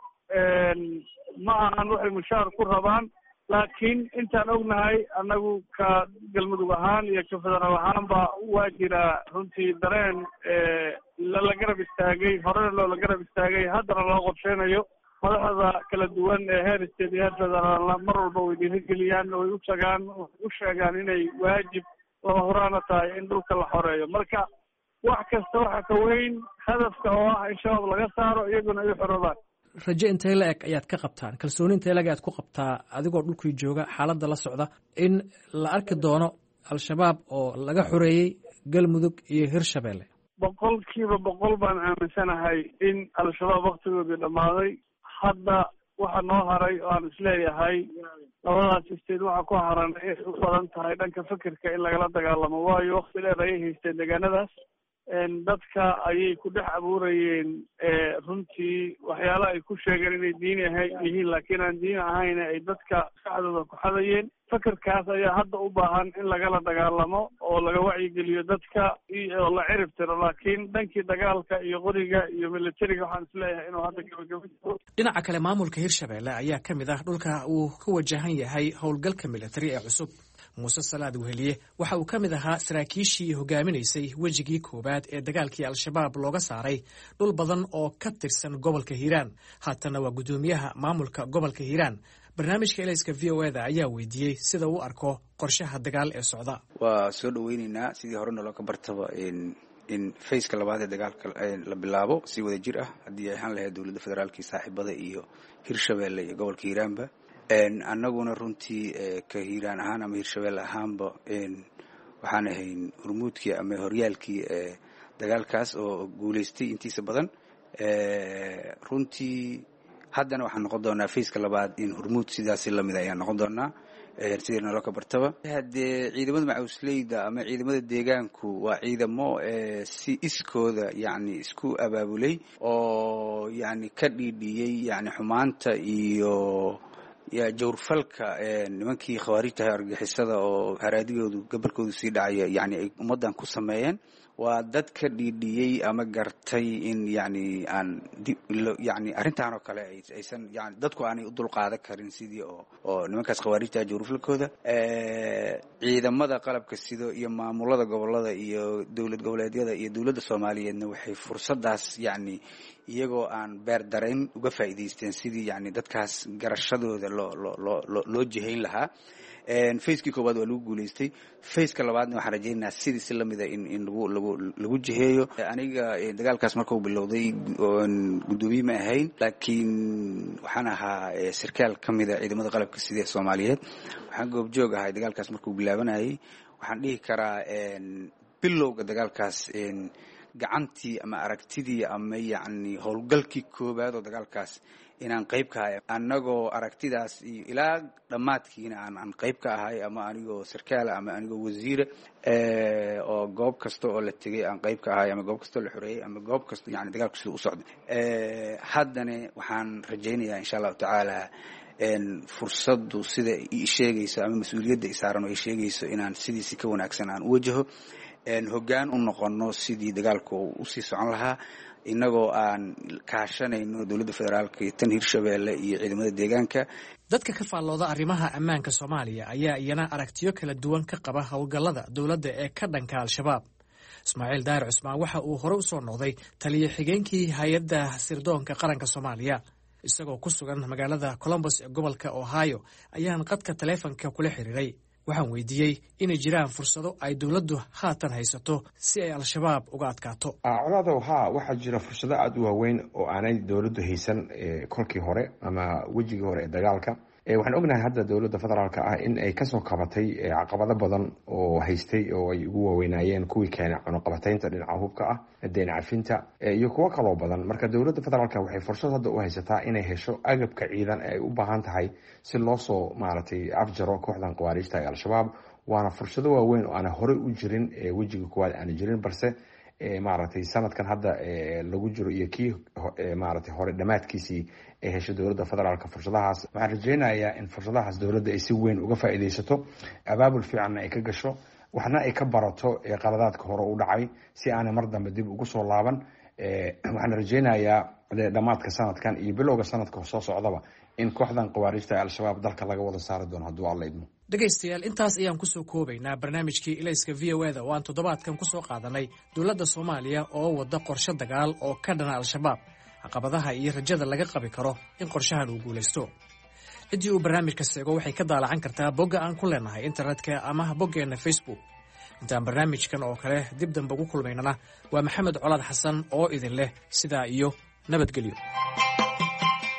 ma ahan waxay mushaar ku rabaan, laakiin intaan ognahay annagu ka galmudug ahaan iyo ka federaal ahaanba waa jiraa runtii dareen lala garab istaagay, horena loola garab istaagay, haddana loo qorsheynayo. madaxda kala duwan ee heer state iyo heer federaalna mar walba way dhiirigeliyaan, way u tagaan, u sheegaan inay waajib lama horaana tahay in dhulka la xoreeyo. marka wax kasta waxa ka weyn hadafka oo ah in shabaab laga saaro iyaguna ay xoroobaan. rajo intee la eg ayaad ka qabtaan, kalsooni intee la eg ayaad ku qabtaa adigoo dhulkii jooga xaaladda la socda in la arki doono al-shabaab oo laga xoreeyey galmudug iyo hirshabeelle? 100% baan aaminsanahay in al-shabaab waktigoodii dhammaaday. hadda waxa noo haray oo aan isleeyahay labadaas isteed waxa ku haran inay u badan tahay dhanka fikirka in lagala dagaalamo, waayo wakti dheer ayay haysteen deegaanadaas. dadka ayay ku dhex abuurayeen runtii waxyaala ay ku sheegeen inay diini yihiin laakiin aan diini ahayn, ay dadka maskaxdooda ku xadayeen. fikirkaas ayaa hadda u baahan in lagala dagaalamo oo laga wacyigeliyo dadka oo la cirib tiro, laakiin dhankii dagaalka iyo qoriga iyo militariga waxaan isleeyahay inuu hadda gabagabo jiro. dhinaca kale maamulka hirshabeelle ayaa ka mid ah dhulka uu ka wajahan yahay howlgalka militari ee cusub. muuse salaad weheliye waxa uu ka mid ahaa saraakiishii hogaaminaysay wejigii koowaad ee dagaalkii al-shabaab looga saaray dhul badan oo ka tirsan gobolka hiiraan. haatana waa guddoomiyaha maamulka gobolka hiiraan. barnaamijka elayska v o eda ayaa weydiiyey sida uu arko qorshaha dagaal ee socda. waa soo dhaweyneynaa sidii hore naloo ka bartaba in fayska labaad ee dagaalka la bilaabo si wada jir ah haddii ay ahaan lahayd dowladda federaalkii saaxiibada iyo hirshabeelle iyo gobolka hiiraanba. annaguna runtii ka hiiraan ahaan ama hirshabeelle ahaanba waxaan ahayn hormuudkii ama horyaalkii dagaalkaas oo guulaystay intiisa badan. runtii haddana waxaan noqon doonaa fayska labaad in hormuud sidaasi lamid ayaan noqon doonaa sidii naloo ka bartaba. haddee ciidamada macawisleyda ama ciidamada deegaanku waa ciidamo si iskooda yani isku abaabulay oo yani ka dhiidhiyey yani xumaanta iyo jawrfalka nimankii khawaarijtahay argagixisada oo haraadigoodu gabalkoodu sii dhacaya yani ay ummaddan ku sameeyeen. waa dad ka dhiidhiyey ama gartay in yani aan yani arrintan oo kale aysan yani dadku aanay u dulqaadan karin sidii oo nimankaas khawaarijtahay jawrfalkooda. ciidamada qalabka sido iyo maamulada gobolada iyo dowlad goboleedyada iyo dowladda soomaaliyeedna waxay fursadaas yani iyagoo aan beer darayn uga faa'iidaysteen sidii yani dadkaas garashadooda loo jihayn lahaa. fayskii koowaad waa lagu guulaystay. fayska labaadna waxaan rajaynayaa sidii si lamida in lagu jiheeyo. aniga dagaalkaas markuu bilowday guddoomiye ma ahayn, laakiin waxaan ahaa sarkaal ka mida ciidamada qalabka sida ee soomaaliyeed. waxaan goobjoog ahay dagaalkaas markuu bilaabanayay. waxaan dhihi karaa bilowga dagaalkaas gacantii ama aragtidii ama yani howlgalkii koowaad oo dagaalkaas inaan qayb ka ahay, annagoo aragtidaas iyo ilaa dhammaadkiina aan qayb ka ahay, ama anigoo sarkaala ama anigoo wasiira oo goob kasta oo la tegay aan qayb ka ahay, ama goob kastoo la xoreeyey, ama goob kasta yani dagaalku sida u socday. haddana waxaan rajaynayaa insha allahu tacaala fursaddu sida i sheegayso ama mas-uuliyadda i saaran oo ay sheegayso inaan sidiisi ka wanaagsan aan u wajaho, hoggaan u noqono sidii dagaalku usii socon lahaa, inagoo aan kaashanayno dowladda federaalka iyo tan hirshabeelle iyo ciidamada deegaanka. dadka ka faallooda arrimaha ammaanka soomaaliya ayaa iyana aragtiyo kala duwan ka qaba howlgallada dowladda ee ka dhanka al-shabaab. ismaaciil daahir cusmaan waxa uu hore u soo noqday taliye xigeenkii hay-adda sirdoonka qaranka soomaaliya. isagoo ku sugan magaalada colombos ee gobolka ohio ayaan qadka taleefonka kula xiriiray. waxaan weydiiyey inay jiraan fursado ay dowladdu haatan haysato si ay al-shabaab uga adkaato. colaadow haa, waxaa jira fursado aada u waaweyn oo aanay dowladdu haysan kolkii hore ama wejigii hore ee dagaalka. waxaan ognahay hadda dowladda federaalka ah in ay kasoo kabatay caqabado badan oo haystay oo ay ugu waaweynaayeen kuwii keenay cunuqabataynta dhinaca hubka ah, deen cafinta iyo kuwo kaloo badan. marka dowladda federaalka waxay fursad hadda u haysataa inay hesho agabka ciidan ee ay u baahan tahay si loo soo maaragtay afjaro kooxdan khawaarijta ee al-shabaab. waana fursado waaweyn oo aanay horey u jirin, wejiga koowaad aanay jirin, balse maaragtay sanadkan hadda lagu jiro iyo kii maaragtay hore dhammaadkiisii ay hesho dowladda federaalka fursadahaas. waxaan rajaynayaa in fursadahaas dowladda ay si weyn uga faa'iidaysato, abaabul fiicanna ay ka gasho, waxna ay ka barato qaladaadka hore u dhacay si aanay mar dambe dib ugu soo laaban. waxaan rajaynayaa dhammaadka sanadkan iyo bilowga sanadka soo socdaba in kooxdan khawaarijta ee al-shabaab dalka laga wada saari doono hadduu alla idmo. dhegaystayaal, intaas ayaan kusoo koobaynaa barnaamijkii ilayska v o eda oo aan toddobaadkan kusoo qaadanay dowladda soomaaliya oo wada qorshe dagaal oo ka dhana al-shabaab, caqabadaha iyo rajada laga qabi karo in qorshahan uu guulaysto. ciddii uu barnaamijka seego waxay ka daalacan kartaa bogga aan ku leenahay internetka ama boggeenna facebook. intaan barnaamijkan oo kale dib dambe ugu kulmaynana waa maxamed colaad xasan oo idin leh sidaa iyo nabadgelyo.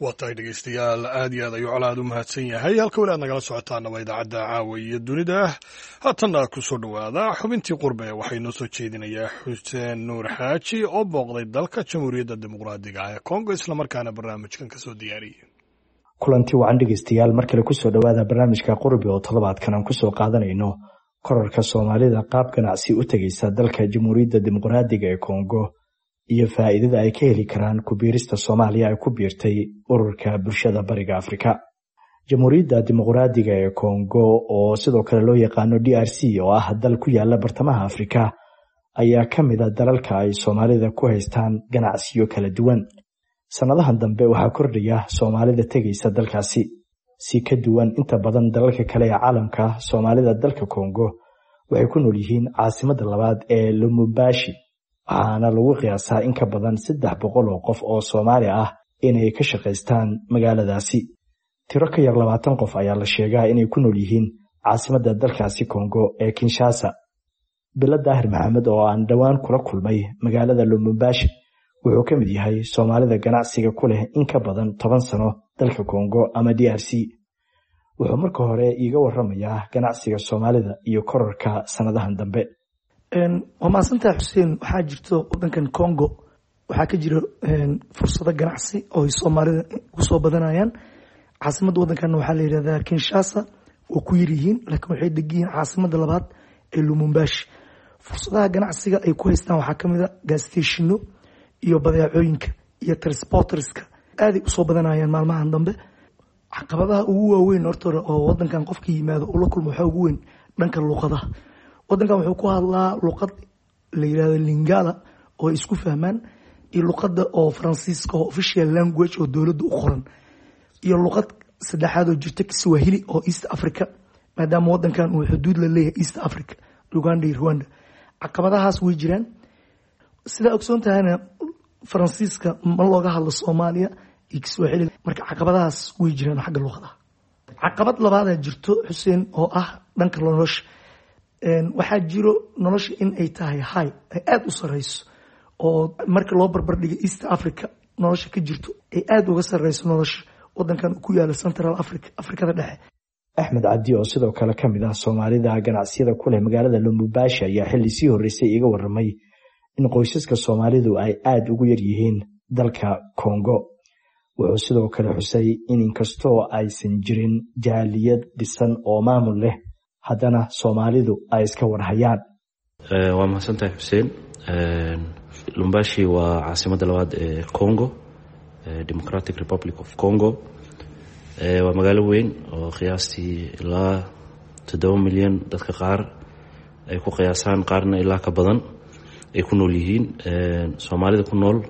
waa tahay dhegeystayaal aad iyo aad ayuu colaad u mahadsan yahay halka weli aad nagala socotaana waa idaacadda caawa iyo dunida haatanna ku soo dhowaada xubintii qurbe waxay noo soo jeedinayaa xuseen nuur xaaji oo booqday dalka jamhuuriyadda dimuqraadiga ee kongo islamarkaana barnaamijkan kasoo diyaariyey kulanti wacan dhegeystayaal mar kale kusoo dhowaada barnaamijka qurbe oo toddobaadkan aan kusoo qaadanayno korarka soomaalida qaab ganacsi u tegeysa dalka jamhuuriyadda dimuqraadiga ee kongo iyo faa'iidada ay ka heli karaan ku biirista Soomaaliya ay ku biirtay ururka bulshada bariga Afrika. Jamhuuriyadda Dimuqraadiga ee Kongo oo sidoo kale loo yaqaano DRC oo ah dal ku yaala bartamaha Afrika ayaa ka mid ah dalalka ay Soomaalida ku haystaan ganacsiyo kala duwan. Sanadahan dambe waxaa kordhaya Soomaalida tegaysa dalkaasi si ka duwan inta badan dalalka kale ee caalamka. Soomaalida dalka Kongo waxay ku nool yihiin caasimadda labaad ee Lubumbashi, waxaana lagu qiyaasaa in ka badan 300 oo qof oo Soomaali ah inay ka shaqaystaan magaaladaasi. Tiro ka yar 20 qof ayaa la sheegaa inay ku nool yihiin caasimadda dalkaasi Kongo ee Kinshasa. Bilad Daahir Maxamed oo aan dhawaan kula kulmay magaalada Lubumbashi wuxuu ka mid yahay Soomaalida ganacsiga ku leh in ka badan 10 sano dalka Kongo ama DRC. Wuxuu marka hore iiga warramayaa ganacsiga Soomaalida iyo kororka sanadahan dambe. waa mahadsantahay xuseen. waxaa jirto wadankan Congo waxaa ka jira fursado ganacsi oo ay Soomaalida kusoo badanayaan. caasimadda wadankan waxaa la yidhahdaa Kinshasa, oo ku yar yihiin laakiin waxay degan yihiin caasimadda labaad ee Lubumbashi. fursadaha ganacsiga ay ku haystaan waxaa ka mid ah gas stationno iyo badeecooyinka iyo transporterska aad ay usoo badanayaan maalmahan dambe. caqabadaha ugu waaweyn horta oo wadankan qofka yimaado ula kulmo waxaa ugu weyn dhanka luqadaha. wadankan wuxuu ku hadlaa luqad la yiraahdo Lingala oo isku fahmaan, iyo luqadda oo Faransiiska oo official language oo dawladda u qoran, iyo luqad saddexaad oo jirta Kiswahili oo East Africa, maadaama wadankan uu xuduud la leeyahay East Africa, Uganda iyo Rwanda. caqabadahaas way jiraan. sida ogsoon tahayna Faransiiska ma looga hadlo Soomaaliya iyo Kiswahili, marka caqabadahaas way jiraan xagga luqadaha. caqabad labaad ayaa jirto Xuseen oo ah dhanka nolosha. waxaa jiro nolosha in ay tahay high, ay aad u sareyso, oo marka loo barbar dhigo East Africa nolosha ka jirto ay aad uga sareyso nolosha wadankan ku yaala Central Africa, Afrikada dhexe. Axmed Cabdi oo sidoo kale ka mid ah Soomaalida ganacsiyada ku leh magaalada Lubumbashi ayaa xilli sii horeysay iga warramay in qoysaska Soomaalidu ay aad ugu yar yihiin dalka Kongo. wuxuu sidoo kale xusay in inkastoo aysan jirin jaaliyad dhisan oo maamul leh, haddana Soomaalidu ay iska warhayaan. waa mahadsantahay Xuseen. Lubumbashi waa caasimadda labaad ee Congo, Democratic Republic of Congo. waa magaalo weyn oo qiyaastii ilaa 7 milyan dadka qaar ay ku qiyaasaan, qaarna ilaa ka badan ay ku nool yihiin. Soomaalida ku nool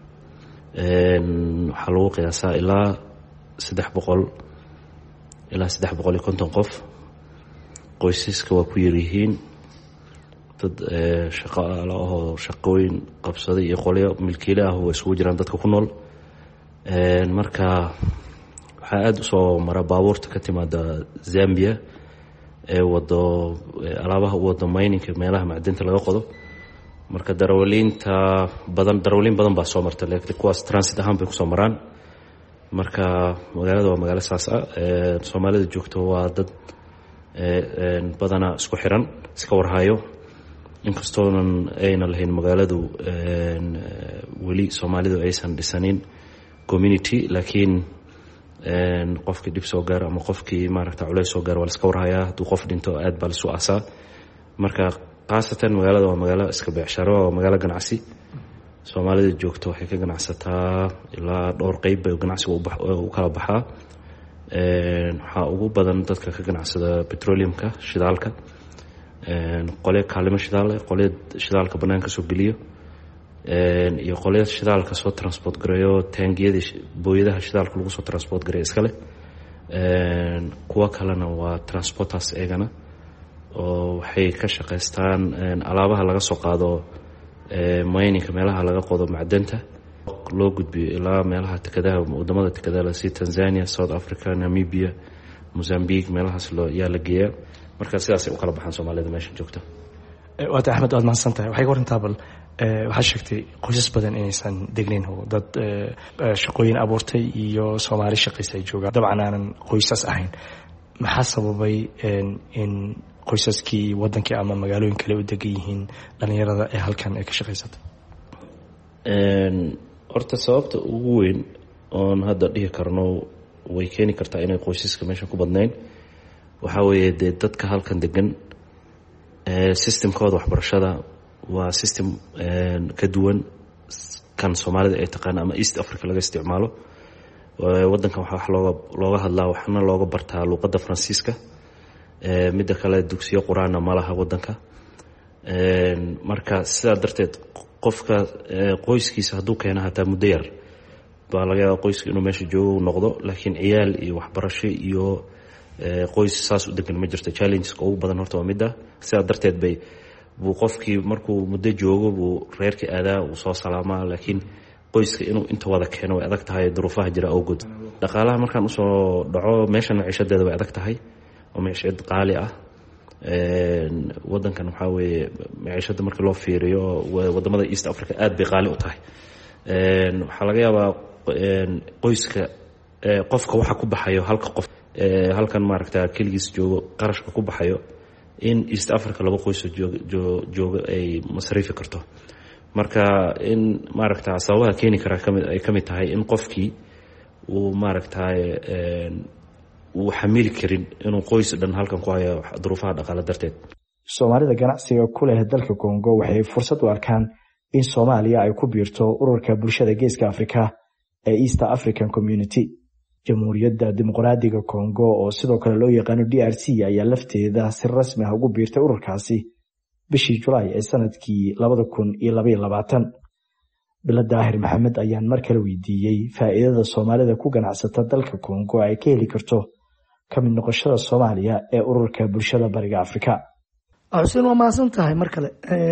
waxaa lagu qiyaasaa ilaa 300 ilaa 350 qof. qoysaska waa ku yar yihiin, dad shaqaale oo shaqooyin qabsaday iyo qolyo milkiile ah oo isugu jiraan dadka ku nool. marka waxaa aad usoo mara baabuurta ka timaada Zambia ee wado alaabaha u wado mininka, meelaha macdinta laga qodo. marka darawaliin badan baa soo marta, laakiin kuwaas transit ahaan bay kusoo maraan. marka magaalada waa magaalo saas ah. Soomaalida joogto waa dad badana isku xiran, iska warhayo, inkastoonan ayna lahayn magaaladu weli Soomaalidu aysan dhisanin community, laakiin qofkii dhib soo gaar ama qofkii maaragta culays soo gaar waa la iska warhayaa. hadduu qof dhinto aad baa lasu aasaa. marka khaasatan magaalada waa magaalo iska beecsharo, waa magaalo ganacsi. Soomaalida joogto waxay ka ganacsataa ilaa dhowr qayb bay ganacsiga u kala baxaa. waxaa ugu badan dadka ka ganacsada petroleumka, shidaalka, qolyo kaalimo shidaal, qolyo shidaalka banaanka soo geliyo, iyo qolyo shidaalka soo transport gareeyo, taangiyada booyadaha shidaalka lagu soo transport gareeyo iskale. kuwa kalena waa transporters eegana, oo waxay ka shaqaystaan alaabaha laga soo qaado mininka, meelaha laga qodo macdanta, loo gudbiyo ilaa meelaha tekadaha, wadamada tekadaha sida Tanzania, South Africa, Namibia, Mozambique, meelahaas yaa la geeyaa. marka sidaasay u kala baxaan Soomaalida meesha joogta. waata Axmed, waad mahadsantahay. waxay ka warantaa bal waxaa sheegtay qoysas badan inaysan degnayn oo dad shaqooyin abuurtay iyo soomaali shaqaysa ay joogaan dabcan aanan qoysas ahayn maxaa sababay in qoysaskii wadankii ama magaalooyin kale u degan yihiin dhalinyarada ee halkan ay ka shaqaysata? horta sababta ugu weyn oon hadda dhihi karno way keeni kartaa inay qoysaska meesha ku badnayn waxaa weeye dee dadka halkan degan systemkooda waxbarashada waa system ka duwan kan soomaalida ay taqaana ama east africa laga isticmaalo wadankan wax looga hadlaa waxna looga bartaa luuqadda faransiiska midda kale dugsiyo qur-aanna ma laha wadanka marka sidaa darteed qofka qoyskiisa hadduu keena hataa muddo yar baa laga yaaba qoyska inuu meesha joogo noqdo laakiin ciyaal iyo waxbarasho iyo qoys saas u degan ma jirto challengeska ugu badan horta waa midda sidaa darteed buu qofkii markuu muddo joogo buu reerkii aadaa uu soo salaamaa laakiin qoyska inuu inta wada keeno way adag tahay duruufaha jira awgood dhaqaalaha markaan usoo dhaco meeshan maciishadeeda way adag tahay oo maciishad qaali ah wadankan waxaa weeye maciishada markii loo fiiriyo wadamada east africa aad bay qaali u tahay waxaa laga yaabaa qoyska qofka waxa ku baxayo halka qof halkan maaragta keligiis joogo qarashka ku baxayo in east africa laba qoysoo joogo ay masriifi karto marka in maaragta sababaha keeni karaa ay ka mid tahay in qofkii uu maaragta uu xamili karin inuu qoys dhan halkan ku hayo duruufaha dhaqaale darteed. soomaalida ganacsiga ku leh dalka Congo waxay fursad u arkaan in Soomaaliya ay ku biirto ururka bulshada geeska Afrika ee East African Community. Jamhuuriyadda Dimuqraadiga Congo oo sidoo kale loo yaqaan DRC ayaa lafteeda si rasmi ah ugu biirtay ururkaasi bishii July ee sanadkii 2022. Bilad Daahir Maxamed ayaan mar kale weydiiyey faa'iidada Soomaalida ku ganacsata dalka Congo ay ka heli karto ka mid noqoshada Soomaaliya ee ururka bulshada bariga Afrika. Xuseen waa maasan tahay mar kale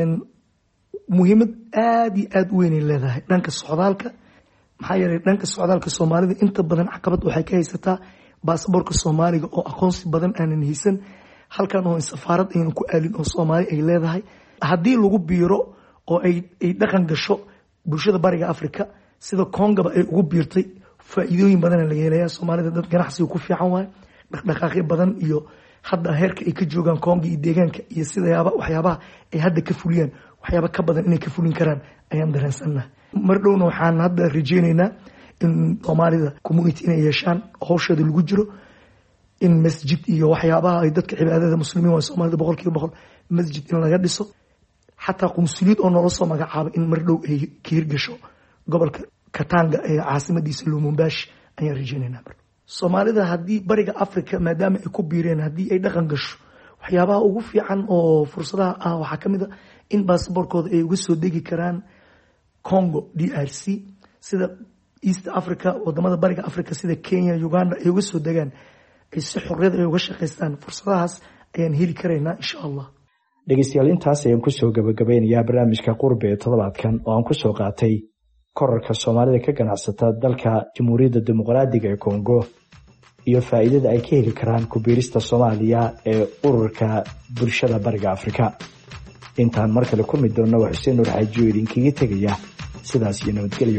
muhiimad aad iyo aad u weyn leedahay dhanka socdaalka maxaa yeelay dhanka socdaalka Soomaalida inta badan caqabad waxay ka haysataa baasaboorka Soomaaliga oo aqoonsi badan aanan haysan halkan oo safaarad aynan ku aalin oo Soomaali ay leedahay haddii lagu biiro oo ay dhaqan gasho bulshada bariga Afrika sida Congo ay ugu biirtay faa'iidooyin badan laga helayaa Soomaalida dad ganacsiga ku fiican waay dhaqdhaqaaqyo badan iyo hadda heerka ay ka joogaan Congo iyo deegaanka iyo waxyaabaha ay hadda ka fuliyaan waxyaabo ka badan inay ka fulin karaan ayaan dareensanahay mar dhowna waxaan hadda rajeynaynaa in Soomaalida community inay yeeshaan hawsheeda lagu jiro in masjid iyo waxyaabaha ay dadka cibaadada muslimiin waa Soomaalida 100% masjid in laga dhiso xataa qumsuliyad oo nolol soo magacaabo in mar dhow ay ka hirgasho gobolka Katanga ee caasimadiisa Lumumbashi ayaan rajeynaynaa Soomaalida haddii bariga Afrika maadaama ay ku biireen haddii ay dhaqan gasho waxyaabaha ugu fiican oo fursadaha ah waxaa ka mid ah in baasaboorkooda ay uga soo degi karaan Congo DRC sida East Africa wadamada bariga Afrika sida Kenya Uganda ay uga soo degaan ay si xorriyad ay uga shaqeystaan fursadahaas ayaan heli karaynaa insha Allah. dhegeystayaal intaas ayaan ku soo gabagabeynayaa barnaamijka qurbe ee toddobaadkan oo aan ku soo qaatay korarka Soomaalida ka ganacsata dalka Jamhuuriyadda Dimuqraadiga ee Congo iyo faa'iidada ay ka heli karaan ku biirista Soomaaliya ee ururka bulshada bariga Afrika. intaan mar kale kulmi doonno waa Xuseen Nuur Xaaji oo idinkaga tegaya sidaas iyo nabadgelyo.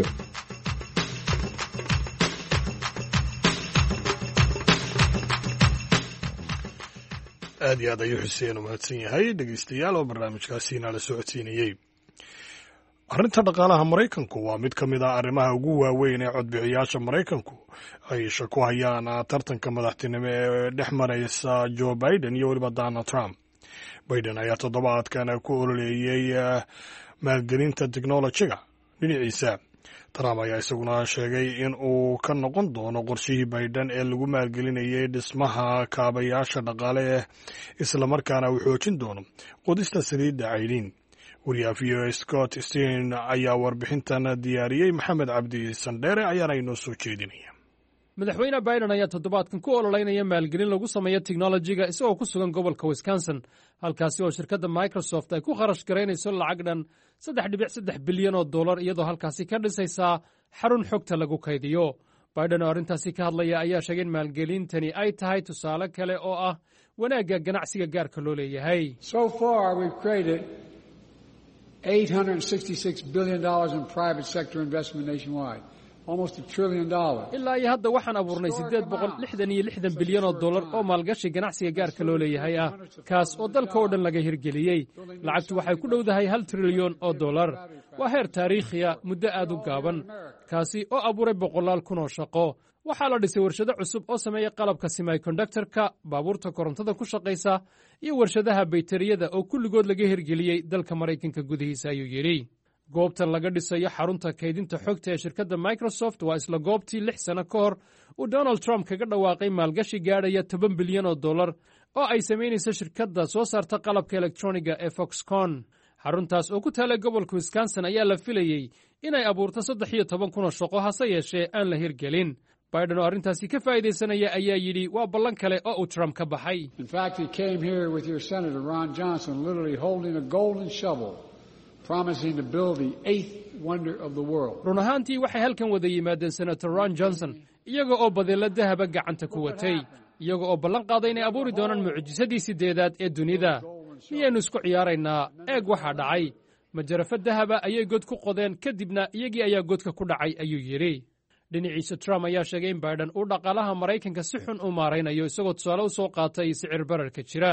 aad iyo aad ayuu Xuseen u mahadsan yahay dhegeystayaal oo barnaamijkaasiina la socodsiinayey. arrinta dhaqaalaha Maraykanku waa mid ka mid ah arrimaha ugu waaweyn ee codbixiyaasha Maraykanku ay shako hayaan tartanka madaxtinimo ee dhex maraysa Joe Biden iyo weliba Donald Trump. Biden ayaa toddobaadkan ku ololeeyay maalgelinta teknolojiga dhinaciisa. Trump ayaa isaguna sheegay in uu ka noqon doono qorshihii Biden ee lagu maalgelinayay dhismaha kaabayaasha dhaqaale isla markaana uu xoojin doono qodista saliidda cayriin. wariyaha Scott Stein ayaa warbixintan diyaariyey. Maxamed Cabdi Sandheere ayaana inoo soo jeedinaya. madaxweyne Biden ayaa toddobaadkan ku ololeynaya maalgelin lagu sameeyo teknolojiga isagoo ku sugan gobolka Wisconsin halkaasi oo shirkadda Microsoft ay ku kharash garaynayso lacag dhan $3.3 bilyan iyadoo halkaasi ka dhisaysa xarun xogta lagu kaydiyo. Biden oo arrintaasi ka hadlaya ayaa sheegay in maalgelintani ay tahay tusaale kale oo ah wanaagga ganacsiga gaarka loo leeyahay. $866 billion in private sector investment nationwide. Almost $1 trillion. ilaa iyo hadda waxaan abuurnay $866 bilyan oo maalgashi ganacsiga gaarka loo leeyahay ah kaas oo dalka oo dhan laga hirgeliyey lacagtu waxay ku dhowdahay $1 trilyan waa heer taariikhiya muddo aad u gaaban kaasi oo abuuray boqolaal kun oo shaqo waxaa la dhisay warshado cusub oo sameeya qalabka semiconductor-ka baabuurta korontada ku shaqaysa iyo warshadaha baytariyada oo kulligood laga hirgeliyey dalka Maraykanka gudihiisa ayuu yidhi goobtan laga dhisayo xarunta kaydinta xogta ee shirkadda Microsoft waa isla goobtii 6 sano ka hor uu Donald Trump kaga dhawaaqay maalgashi gaadhaya $10 bilyan oo ay samaynayso shirkadda soo saarta qalabka elektroniga ee Foxconn xaruntaas oo ku taala gobolka Wisconsin ayaa la filayey inay abuurto 13 kun oo shaqo hase yeeshee aan la hirgelin Biden oo arrintaasi ka faa'iideysanaya ayaa yidhi waa ballan kale oo uu Trump ka baxay In fact, he came here with your Senator Ron Johnson literally holding a golden shovel promising to build the 8th wonder of the world. run ahaantii waxay halkan wada yimaadeen Senator Ron Johnson iyaga oo badeelo dahaba gacanta ku watay iyaga oo ballan qaaday inay abuuri doonaan mucjisadii 8aad ee dunida miyaynu isku ciyaaraynaa eeg waxa dhacay majarafad dahaba ayay god ku qodeen kadibna iyagii ayaa godka ku dhacay ayuu yidhi dhinaciisa Trump ayaa sheegay in Biden uu dhaqaalaha Maraykanka si xun u maaraynayo isagoo tusaale u soo qaatay sicir bararka jira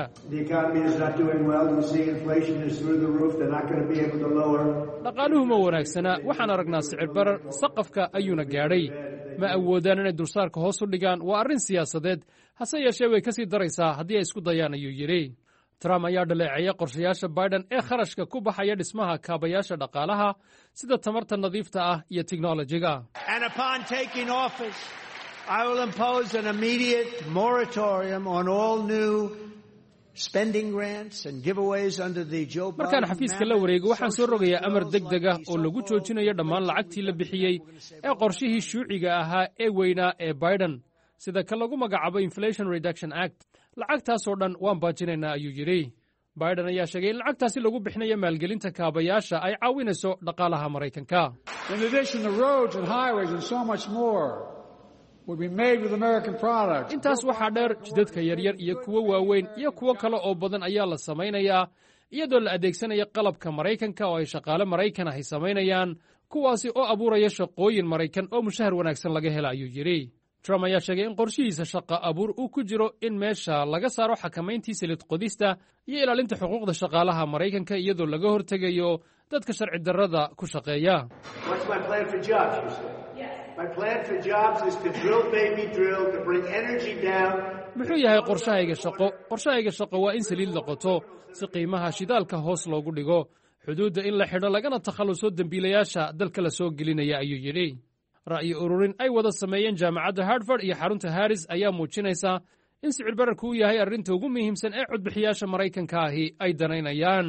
dhaqaaluhu ma wanaagsana waxaan aragnaa sicir barar saqafka ayuuna gaadhay ma awoodaan inay dulsaarka hoos u dhigaan waa arrin siyaasadeed hase yeeshee way ka sii daraysaa haddii ay isku dayaan ayuu yidhi Trump ayaa dhaleeceeyay qorshayaasha Biden ee kharashka ku baxaya dhismaha kaabayaasha dhaqaalaha sida tamarta nadiifta ah iyo technology-ga. And upon taking office, I will impose an immediate moratorium on all new spending grants and giveaways under the Joe Biden. Markaan xafiiska la wareego waxaan soo rogayaa amar degdeg ah oo lagu joojinayo dhammaan lacagtii la bixiyey ee qorshihii shuuciga ahaa ee weynaa ee Biden sida ka lagu magacaabo Inflation Reduction Act. lacagtaasoo dhan waan baajinaynaa ayuu yidhi Biden ayaa sheegay in lacagtaasi lagu bixinayo maalgelinta kaabayaasha ay caawinayso dhaqaalaha Maraykanka In addition, the roads and highways and so much more will be made with American products. intaas waxaa dheer jidadka yaryar iyo kuwo waaweyn iyo kuwo kale oo badan ayaa la samaynayaa iyadoo la adeegsanaya qalabka Maraykanka oo ay shaqaale Maraykan ah ay samaynayaan kuwaasi oo abuuraya shaqooyin Maraykan oo mushahar wanaagsan laga helo ayuu yidhi Trump ayaa sheegay in qorshihiisa shaqo abuur uu ku jiro in meesha laga saaro xakamayntii silid qodista iyo ilaalinta xuquuqda shaqaalaha Maraykanka iyadoo laga hortegayo dadka sharci darrada ku shaqeeya. What's my plan for jobs, you say? Yes. My plan for jobs is to drill, baby, drill, to bring energy down. Muxuu yahay qorshahayga shaqo? Qorshahayga shaqo waa in saliid la qoto si qiimaha shidaalka hoos loogu dhigo, xuduudda in la xidho lagana takhaluso dambiilayaasha dalka la soo gelinaya ayuu yidhi. ra'yi ururin ay wada sameeyeen jaamacadda Harvard iyo xarunta Harris ayaa muujinaysa in sicir bararku uu yahay arrinta ugu muhiimsan ee codbixiyaasha Maraykanka ahi ay danaynayaan.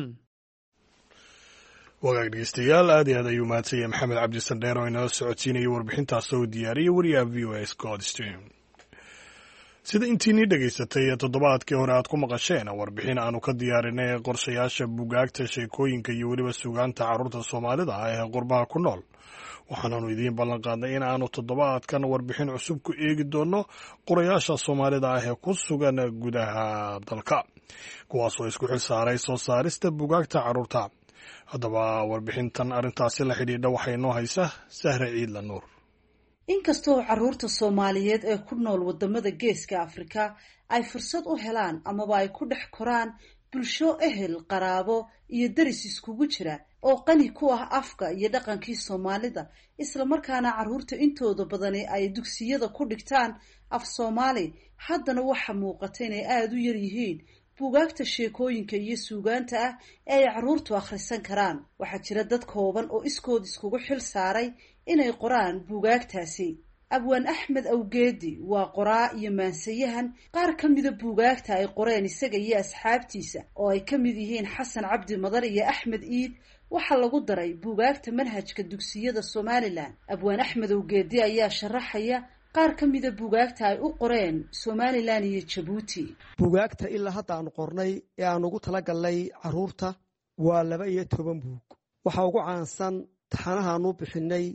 wagaag dhegeystayaal aad iyo aad ayuu mahadsan yahay maxamed cabdi sandheer oo inoo socodsiinayay warbixintaas oo diyaariyey wariyaha VOA Scott Stream. sida intiinii dhegaysatay toddobaadkii hore aad ku maqasheen warbixin aanu ka diyaarinay qorshayaasha bugaagta sheekooyinka iyo weliba sugaanta carruurta Soomaalida ah ee qurbaha ku nool waxaanaanu idiin ballan qaadnay in aanu toddobaadkan warbixin cusub ku eegi doonno qorayaasha Soomaalida ah ee ku sugan gudaha dalka kuwaasoo isku xil saaray soo saarista bugaagta carruurta haddaba warbixintan arrintaasi la xidhiidha waxay noo haysaa Sahre Ciidla Nuur inkastoo carruurta Soomaaliyeed ee ku nool wadamada Geeska Afrika ay fursad u helaan amaba ay ku dhex koraan bulsho ehel qaraabo iyo daris iskugu jira oo qani ku ah afka iyo dhaqankii Soomaalida isla markaana carruurta intooda badani ay dugsiyada ku dhigtaan af Soomaali haddana waxa muuqata inay aad u yar yihiin buugaagta sheekooyinka iyo suugaanta ah ee ay carruurtu akhrisan karaan waxaa jira dad kooban oo iskood iskugu xil saaray inay qoraan buugaagtaasi abwaan Axmed Awgeedi waa qoraa iyo maansayahan qaar ka mida buugaagta ay qoreen isaga iyo asxaabtiisa oo ay ka mid yihiin Xasan Cabdi Madar iyo Axmed Iid waxaa lagu daray buugaagta manhajka dugsiyada Somaliland abwaan Axmed Awgeedi ayaa sharaxaya qaar ka mida buugaagta ay u qoreen Somaliland iyo Djibouti buugaagta ilaa hadda aan qornay ee aan ugu talagalnay carruurta waa 12 buug waxa ugu caansan taxanahaanu bixinay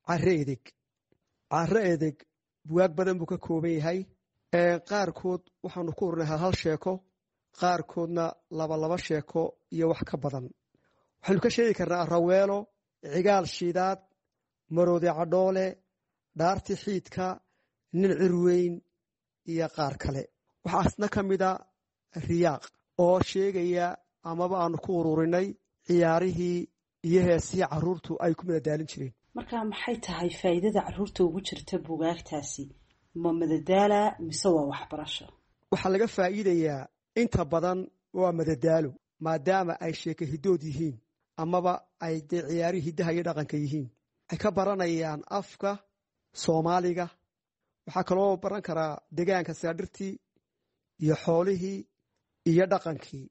Carre Edeg buugaag badan buu ka kooban yahay qaarkood waxaanu ku qornay hal sheeko qaarkoodna laba sheeko iyo wax ka badan waxaynu ka sheegi karnaa raweelo cigaal shiidaad maroodi cadhoole dhaarti xiidka nin cirweyn iyo qaar kale waxaasna ka mida riyaaq oo sheegaya amaba aanu ku ururinay ciyaarihii iyo heesihii caruurtu ay ku madadaalin jireen. marka maxay tahay faa'iidada caruurta ugu jirta buugaagtaasi? ma madadaala mise waa waxbarasho? waxaa laga faa'iidayaa inta badan waa madadaalo maadaama ay sheeko hidood yihiin amaba ay dee ciyaarihii hiddaha iyo dhaqanka yihiin. waxay ka baranayaan afka soomaaliga. waxaa kaloo baran karaa degaanka saadhirtii iyo xoolihii iyo dhaqankii.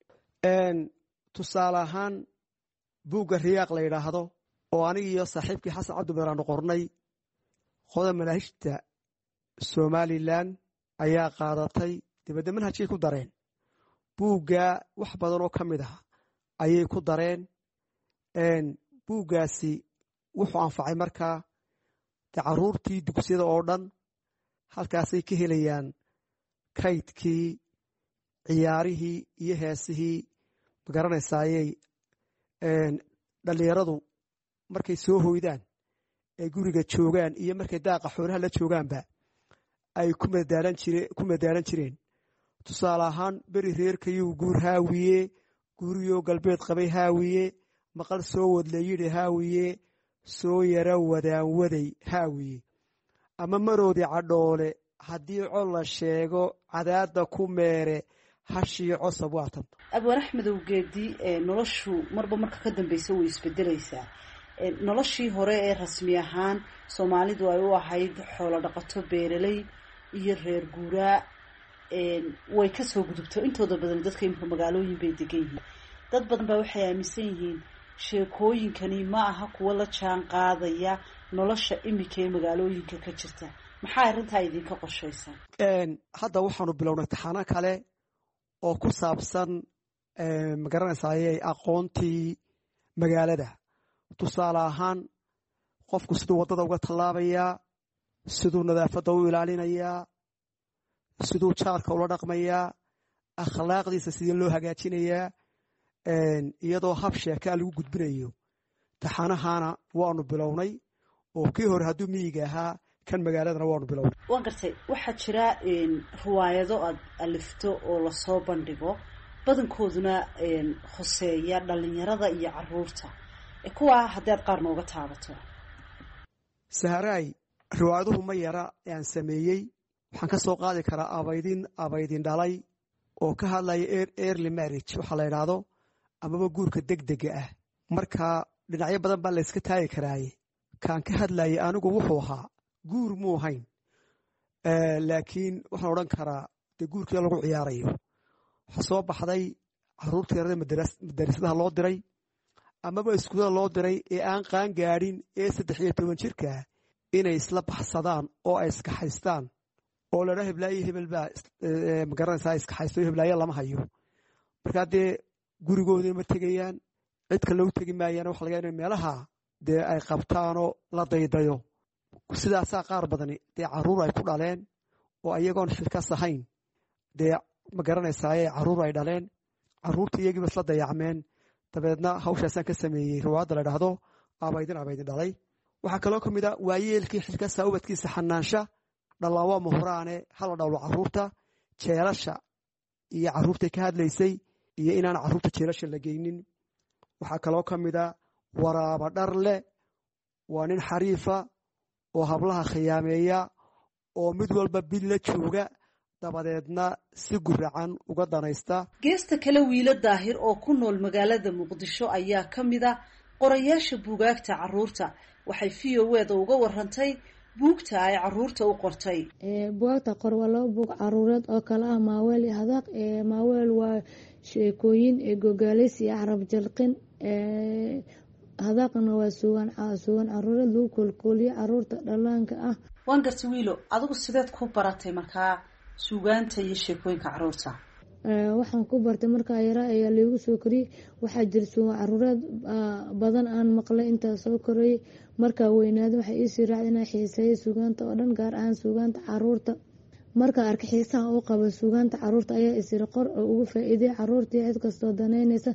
tusaale ahaan buugga riyaaq la yidhaahdo oo aniga iyo saaxiibkii xasan cabdibeer aanu qornay qoda manaahijta somalilan ayaa qaadatay dibadda manhajkay ku dareen. buugga wax badan oo ka mid ah ayay ku dareen. buuggaasi wuxuu anfacay markaa dee caruurtii dugsiyada oo dhan halkaasay ka helayaan kaydkii ciyaarihii iyo heesihii magaranaysaayey dhallinyaradu markay soo hoydaan ay guriga joogaan iyo markay daaqa xoolaha la joogaanba ay ku madaalan jireen. tusaale ahaan beri reerkayuu guur haawiye guuriyoo galbeed qabay haawiye maqal soo wadla yidhi haawiye soo yara wadaan waday haawiye ama maroodi cadhoole haddii cod la sheego cadaadda ku meere hashii cosab waatan. abwaan axmedow geedi noloshu marba marka ka dambeysa way isbedelaysaa. noloshii hore ee rasmi ahaan soomaalidu ay u ahayd xoolo dhaqato beeraley iyo reer guuraa way kasoo gudubto. intooda badan dadka imika magaalooyin bay degan yihiin. dad badan baa waxay aaminsan yihiin sheekooyinkani ma aha kuwo la jaan qaadaya nolosha imika ee magaalooyinka ka jirta. maxaa arrintaa idinka qorshaysan? hadda waxaanu bilownay taxano kale oo ku saabsan magaranaysaayey aqoontii magaalada. tusaale ahaan qofku siduu waddada uga tallaabayaa, siduu nadaafadda u ilaalinayaa, siduu jaarka ula dhaqmayaa, akhlaaqdiisa sidii loo hagaajinayaa, iyadoo hab sheekaa lagu gudbinayo. taxanahana waanu bilownay oo kii hore hadduu miyiga ahaa kan magaaladana waanu bilownay. waan gartay waxaa jira riwaayado aad alifto oo lasoo bandhigo badankooduna hoseeya dhalinyarada iyo caruurta. kuwaa haddii aad qaar nooga taabato. saharaay riwaayaduhu ma yara ee aan sameeyey. waxaan ka soo qaadi karaa abaydin dhalay oo ka hadlaya early marriage waxaa la yidhaahdo amaba guurka degdega ah. marka dhinacyo badan baa layska taagi karaaye kaan ka hadlayay anigu wuxuu ahaa guur muu hayn, laakiin waxaan odhan karaa dee guurkii lagu ciyaarayo. waxaa soo baxday caruurtii yarada madarasadaha loo diray amaba iskuulada loo diray ee aan qaan gaadhin ee 13 jirkaa inay isla baxsadaan oo ay iskaxaystaan oo ladha heblaayo hebelbaa magaranaysaa iskaxaysto heblaayo lama hayo. markaa dee gurigoodii ma tegayaan, cid kale u tegi maayaan. waxa laga in meelaha dee ay qabtaanoo la daydayo. sidaasaa qaar badani dee caruur ay ku dhaleen oo iyagoon xilkas ahayn dee magaranaysaay caruur ay dhaleen. caruurtii iyagiiba isla dayacmeen. dabeedna hawshaasaan ka sameeyey riwaayadda la dhahdo abaydin dhalay. waxaa kaloo ka mid a waayeelkii xilkasa ubadkiisa xanaansha dhallaawa mahuraane hala dhowlo caruurta jeelasha iyo caruurtay ka hadlaysay iyo inaan caruurta jeelasha la geynin. waxaa kaloo ka mid a waraaba dharle waa nin xariifa oo hablaha khiyaameeya oo mid walba bil la jooga dabadeedna si guracan uga danaysta. geesta kale wiilo daahir oo ku nool magaalada muqdisho ayaa ka mid a qorayaasha buugaagta caruurta. waxay VOAda uga warantay buugta ay caruurta u qortay. buugta qor waa laba buug caruureed oo kala ah maaweel iyo hadaaq. maaweel waa sheekooyin gogaalaysi iyo carab jalqin. hadaaqna waa suugaan caruureed lagu koolkooliyo caruurta dhallaanka ah. waan gartay wiilo, adigu sideed ku baratay markaa suugaanta iyo sheekooyinka caruurta? waxaan ku bartay markaa yaraa ayaa laygu soo koriyey. waxaa jira suugaan caruureed badan aan maqlay intaa soo korayay. markaa weynaada waxay iisii raacday inaa xiiseeya suugaanta oo dhan, gaar ahaan suugaanta caruurta. markaa arka xiisaha u qaba suugaanta caruurta ayaa isiri qor oo ugu faa'iiday caruurtii cid kastoo danaynaysa.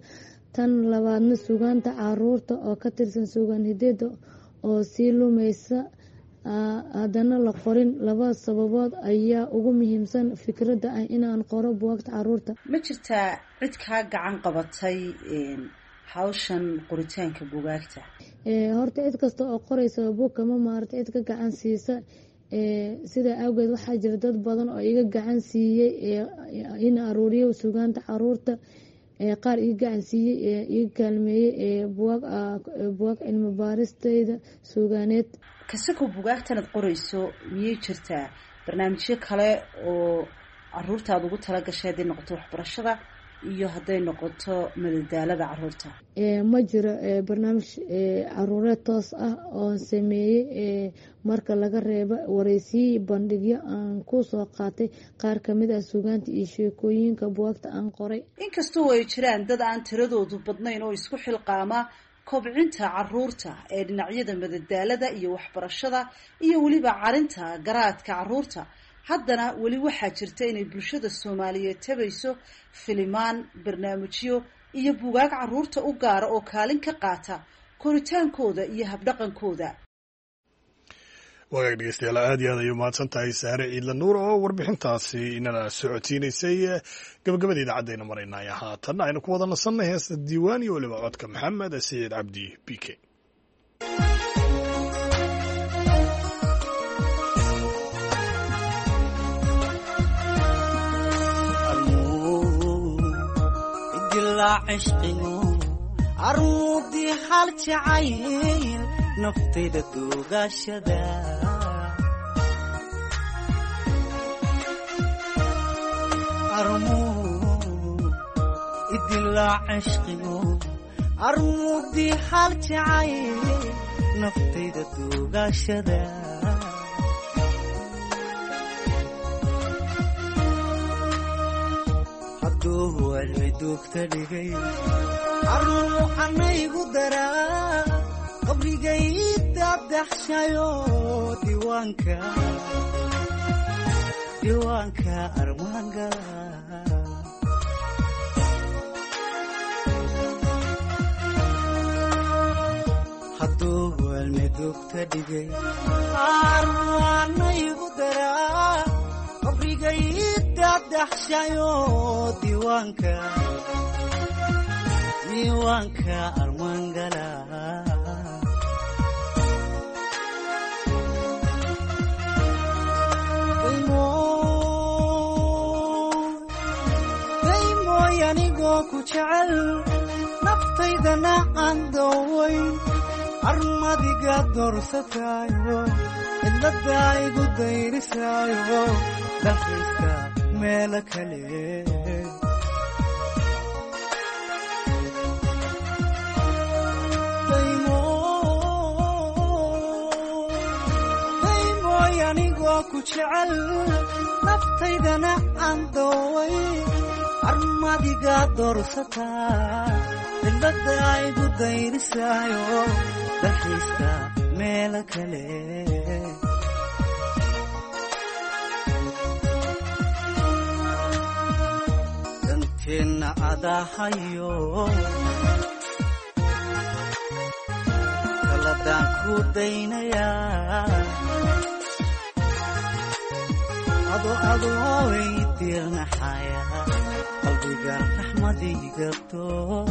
tan labaadna sugaanta caruurta oo ka tirsan sugaan hideeda oo sii lumaysa haddana la qorin. Laba sababood ayaa ugu muhiimsan fikradda ah inaan qoro buugagta caruurta. ma jirtaa cid kaa gacan qabatay hawshan qoritaanka buugaagta? Horta cid kasta oo qoraysa buug kama maarta cid ka gacan siisa. Sida awgeed waxaa jira dad badan oo iga gacan siiyey in aruuriyo sugaanta caruurta, qaar iga gacan siiyey iga kaalmeeyey buug cilmi baaristayda sugaaneed. kasako buugaagtanaad qorayso miyay jirtaa barnaamijyo kale oo caruurtaad ugu tala gashay hadday noqoto waxbarashada iyo hadday noqoto madadaalada caruurta? ma jiro barnaamij caruureed toos ah oo sameeyey marka laga reebo wareysiyo bandhigyo aan ku soo qaatay qaar kamid ah sugaanta iyo sheekooyinka buugagta aan qoray. inkastoo ay jiraan dad aan tiradoodu badnayn oo isku xilqaama kobcinta caruurta ee dhinacyada madadaalada iyo waxbarashada iyo weliba carinta garaadka caruurta, haddana weli waxaa jirta inay bulshada Soomaaliyeed tabayso filimaan, barnaamijyo iyo buugaag caruurta u gaara oo kaalin ka qaata koritaankooda iyo habdhaqankooda. wagaag dhegeystayaal aad iyo aad ayuu mahadsan tahay Saare Ciidla Nuur oo warbixintaasi inala socotiinaysay. gabagabada idaacaddeena maraynay haatan aynu ku wada nasanay heesta diiwaan iyo weliba codka Maxamed Saciid Cabdi PK. armudi hal jacayl naftayda duugashada armudi hal jacayl naftayda duugashada hadduu cilmi duugta dhigay armu anaygu daraa qabrigay dadaxshayo diiwaanka armaangala hadduu cilmi duugta dhigay armu anaygu daraa qabrigay dadaxshayo diiwaanka armaangala daymoy anigoo ku jecel naftaydana aan doowayn armadiga doorsataayo cidlada igu dayrisaayo dalkayska meelo kale ku jecel naftaydana aan dooway armadiga doorsataa cidlada igu dayrisaayo dalxiiska meelo kale danteenna adahayo kaladaan ku daynayaa adoo weydiirnaxaya qalbiga raxmadigabto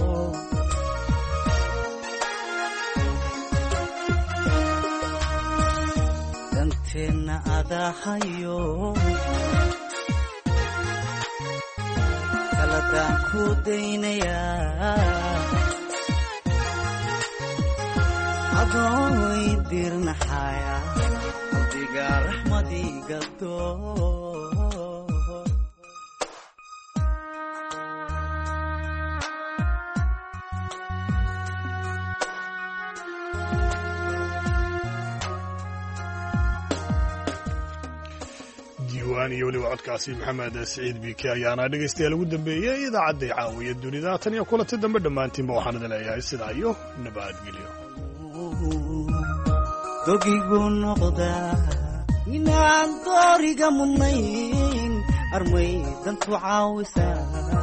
danteenna adahayo kaladaan ku daynayaa adoo weydiirnaxaya qalbiga raxmadigabto iyo weliba codkaasi Maxamed Saciid BK ayaana dhegeystayaal ugu dambeeyay idaacadda caawiya dunida tan iyo kulanti dambe dhammaantiinba waxaan idin leeyahay sidaa iyo nabadgelyo. dogigu noqda inaan dooriga mudnayn armay dantu caawisa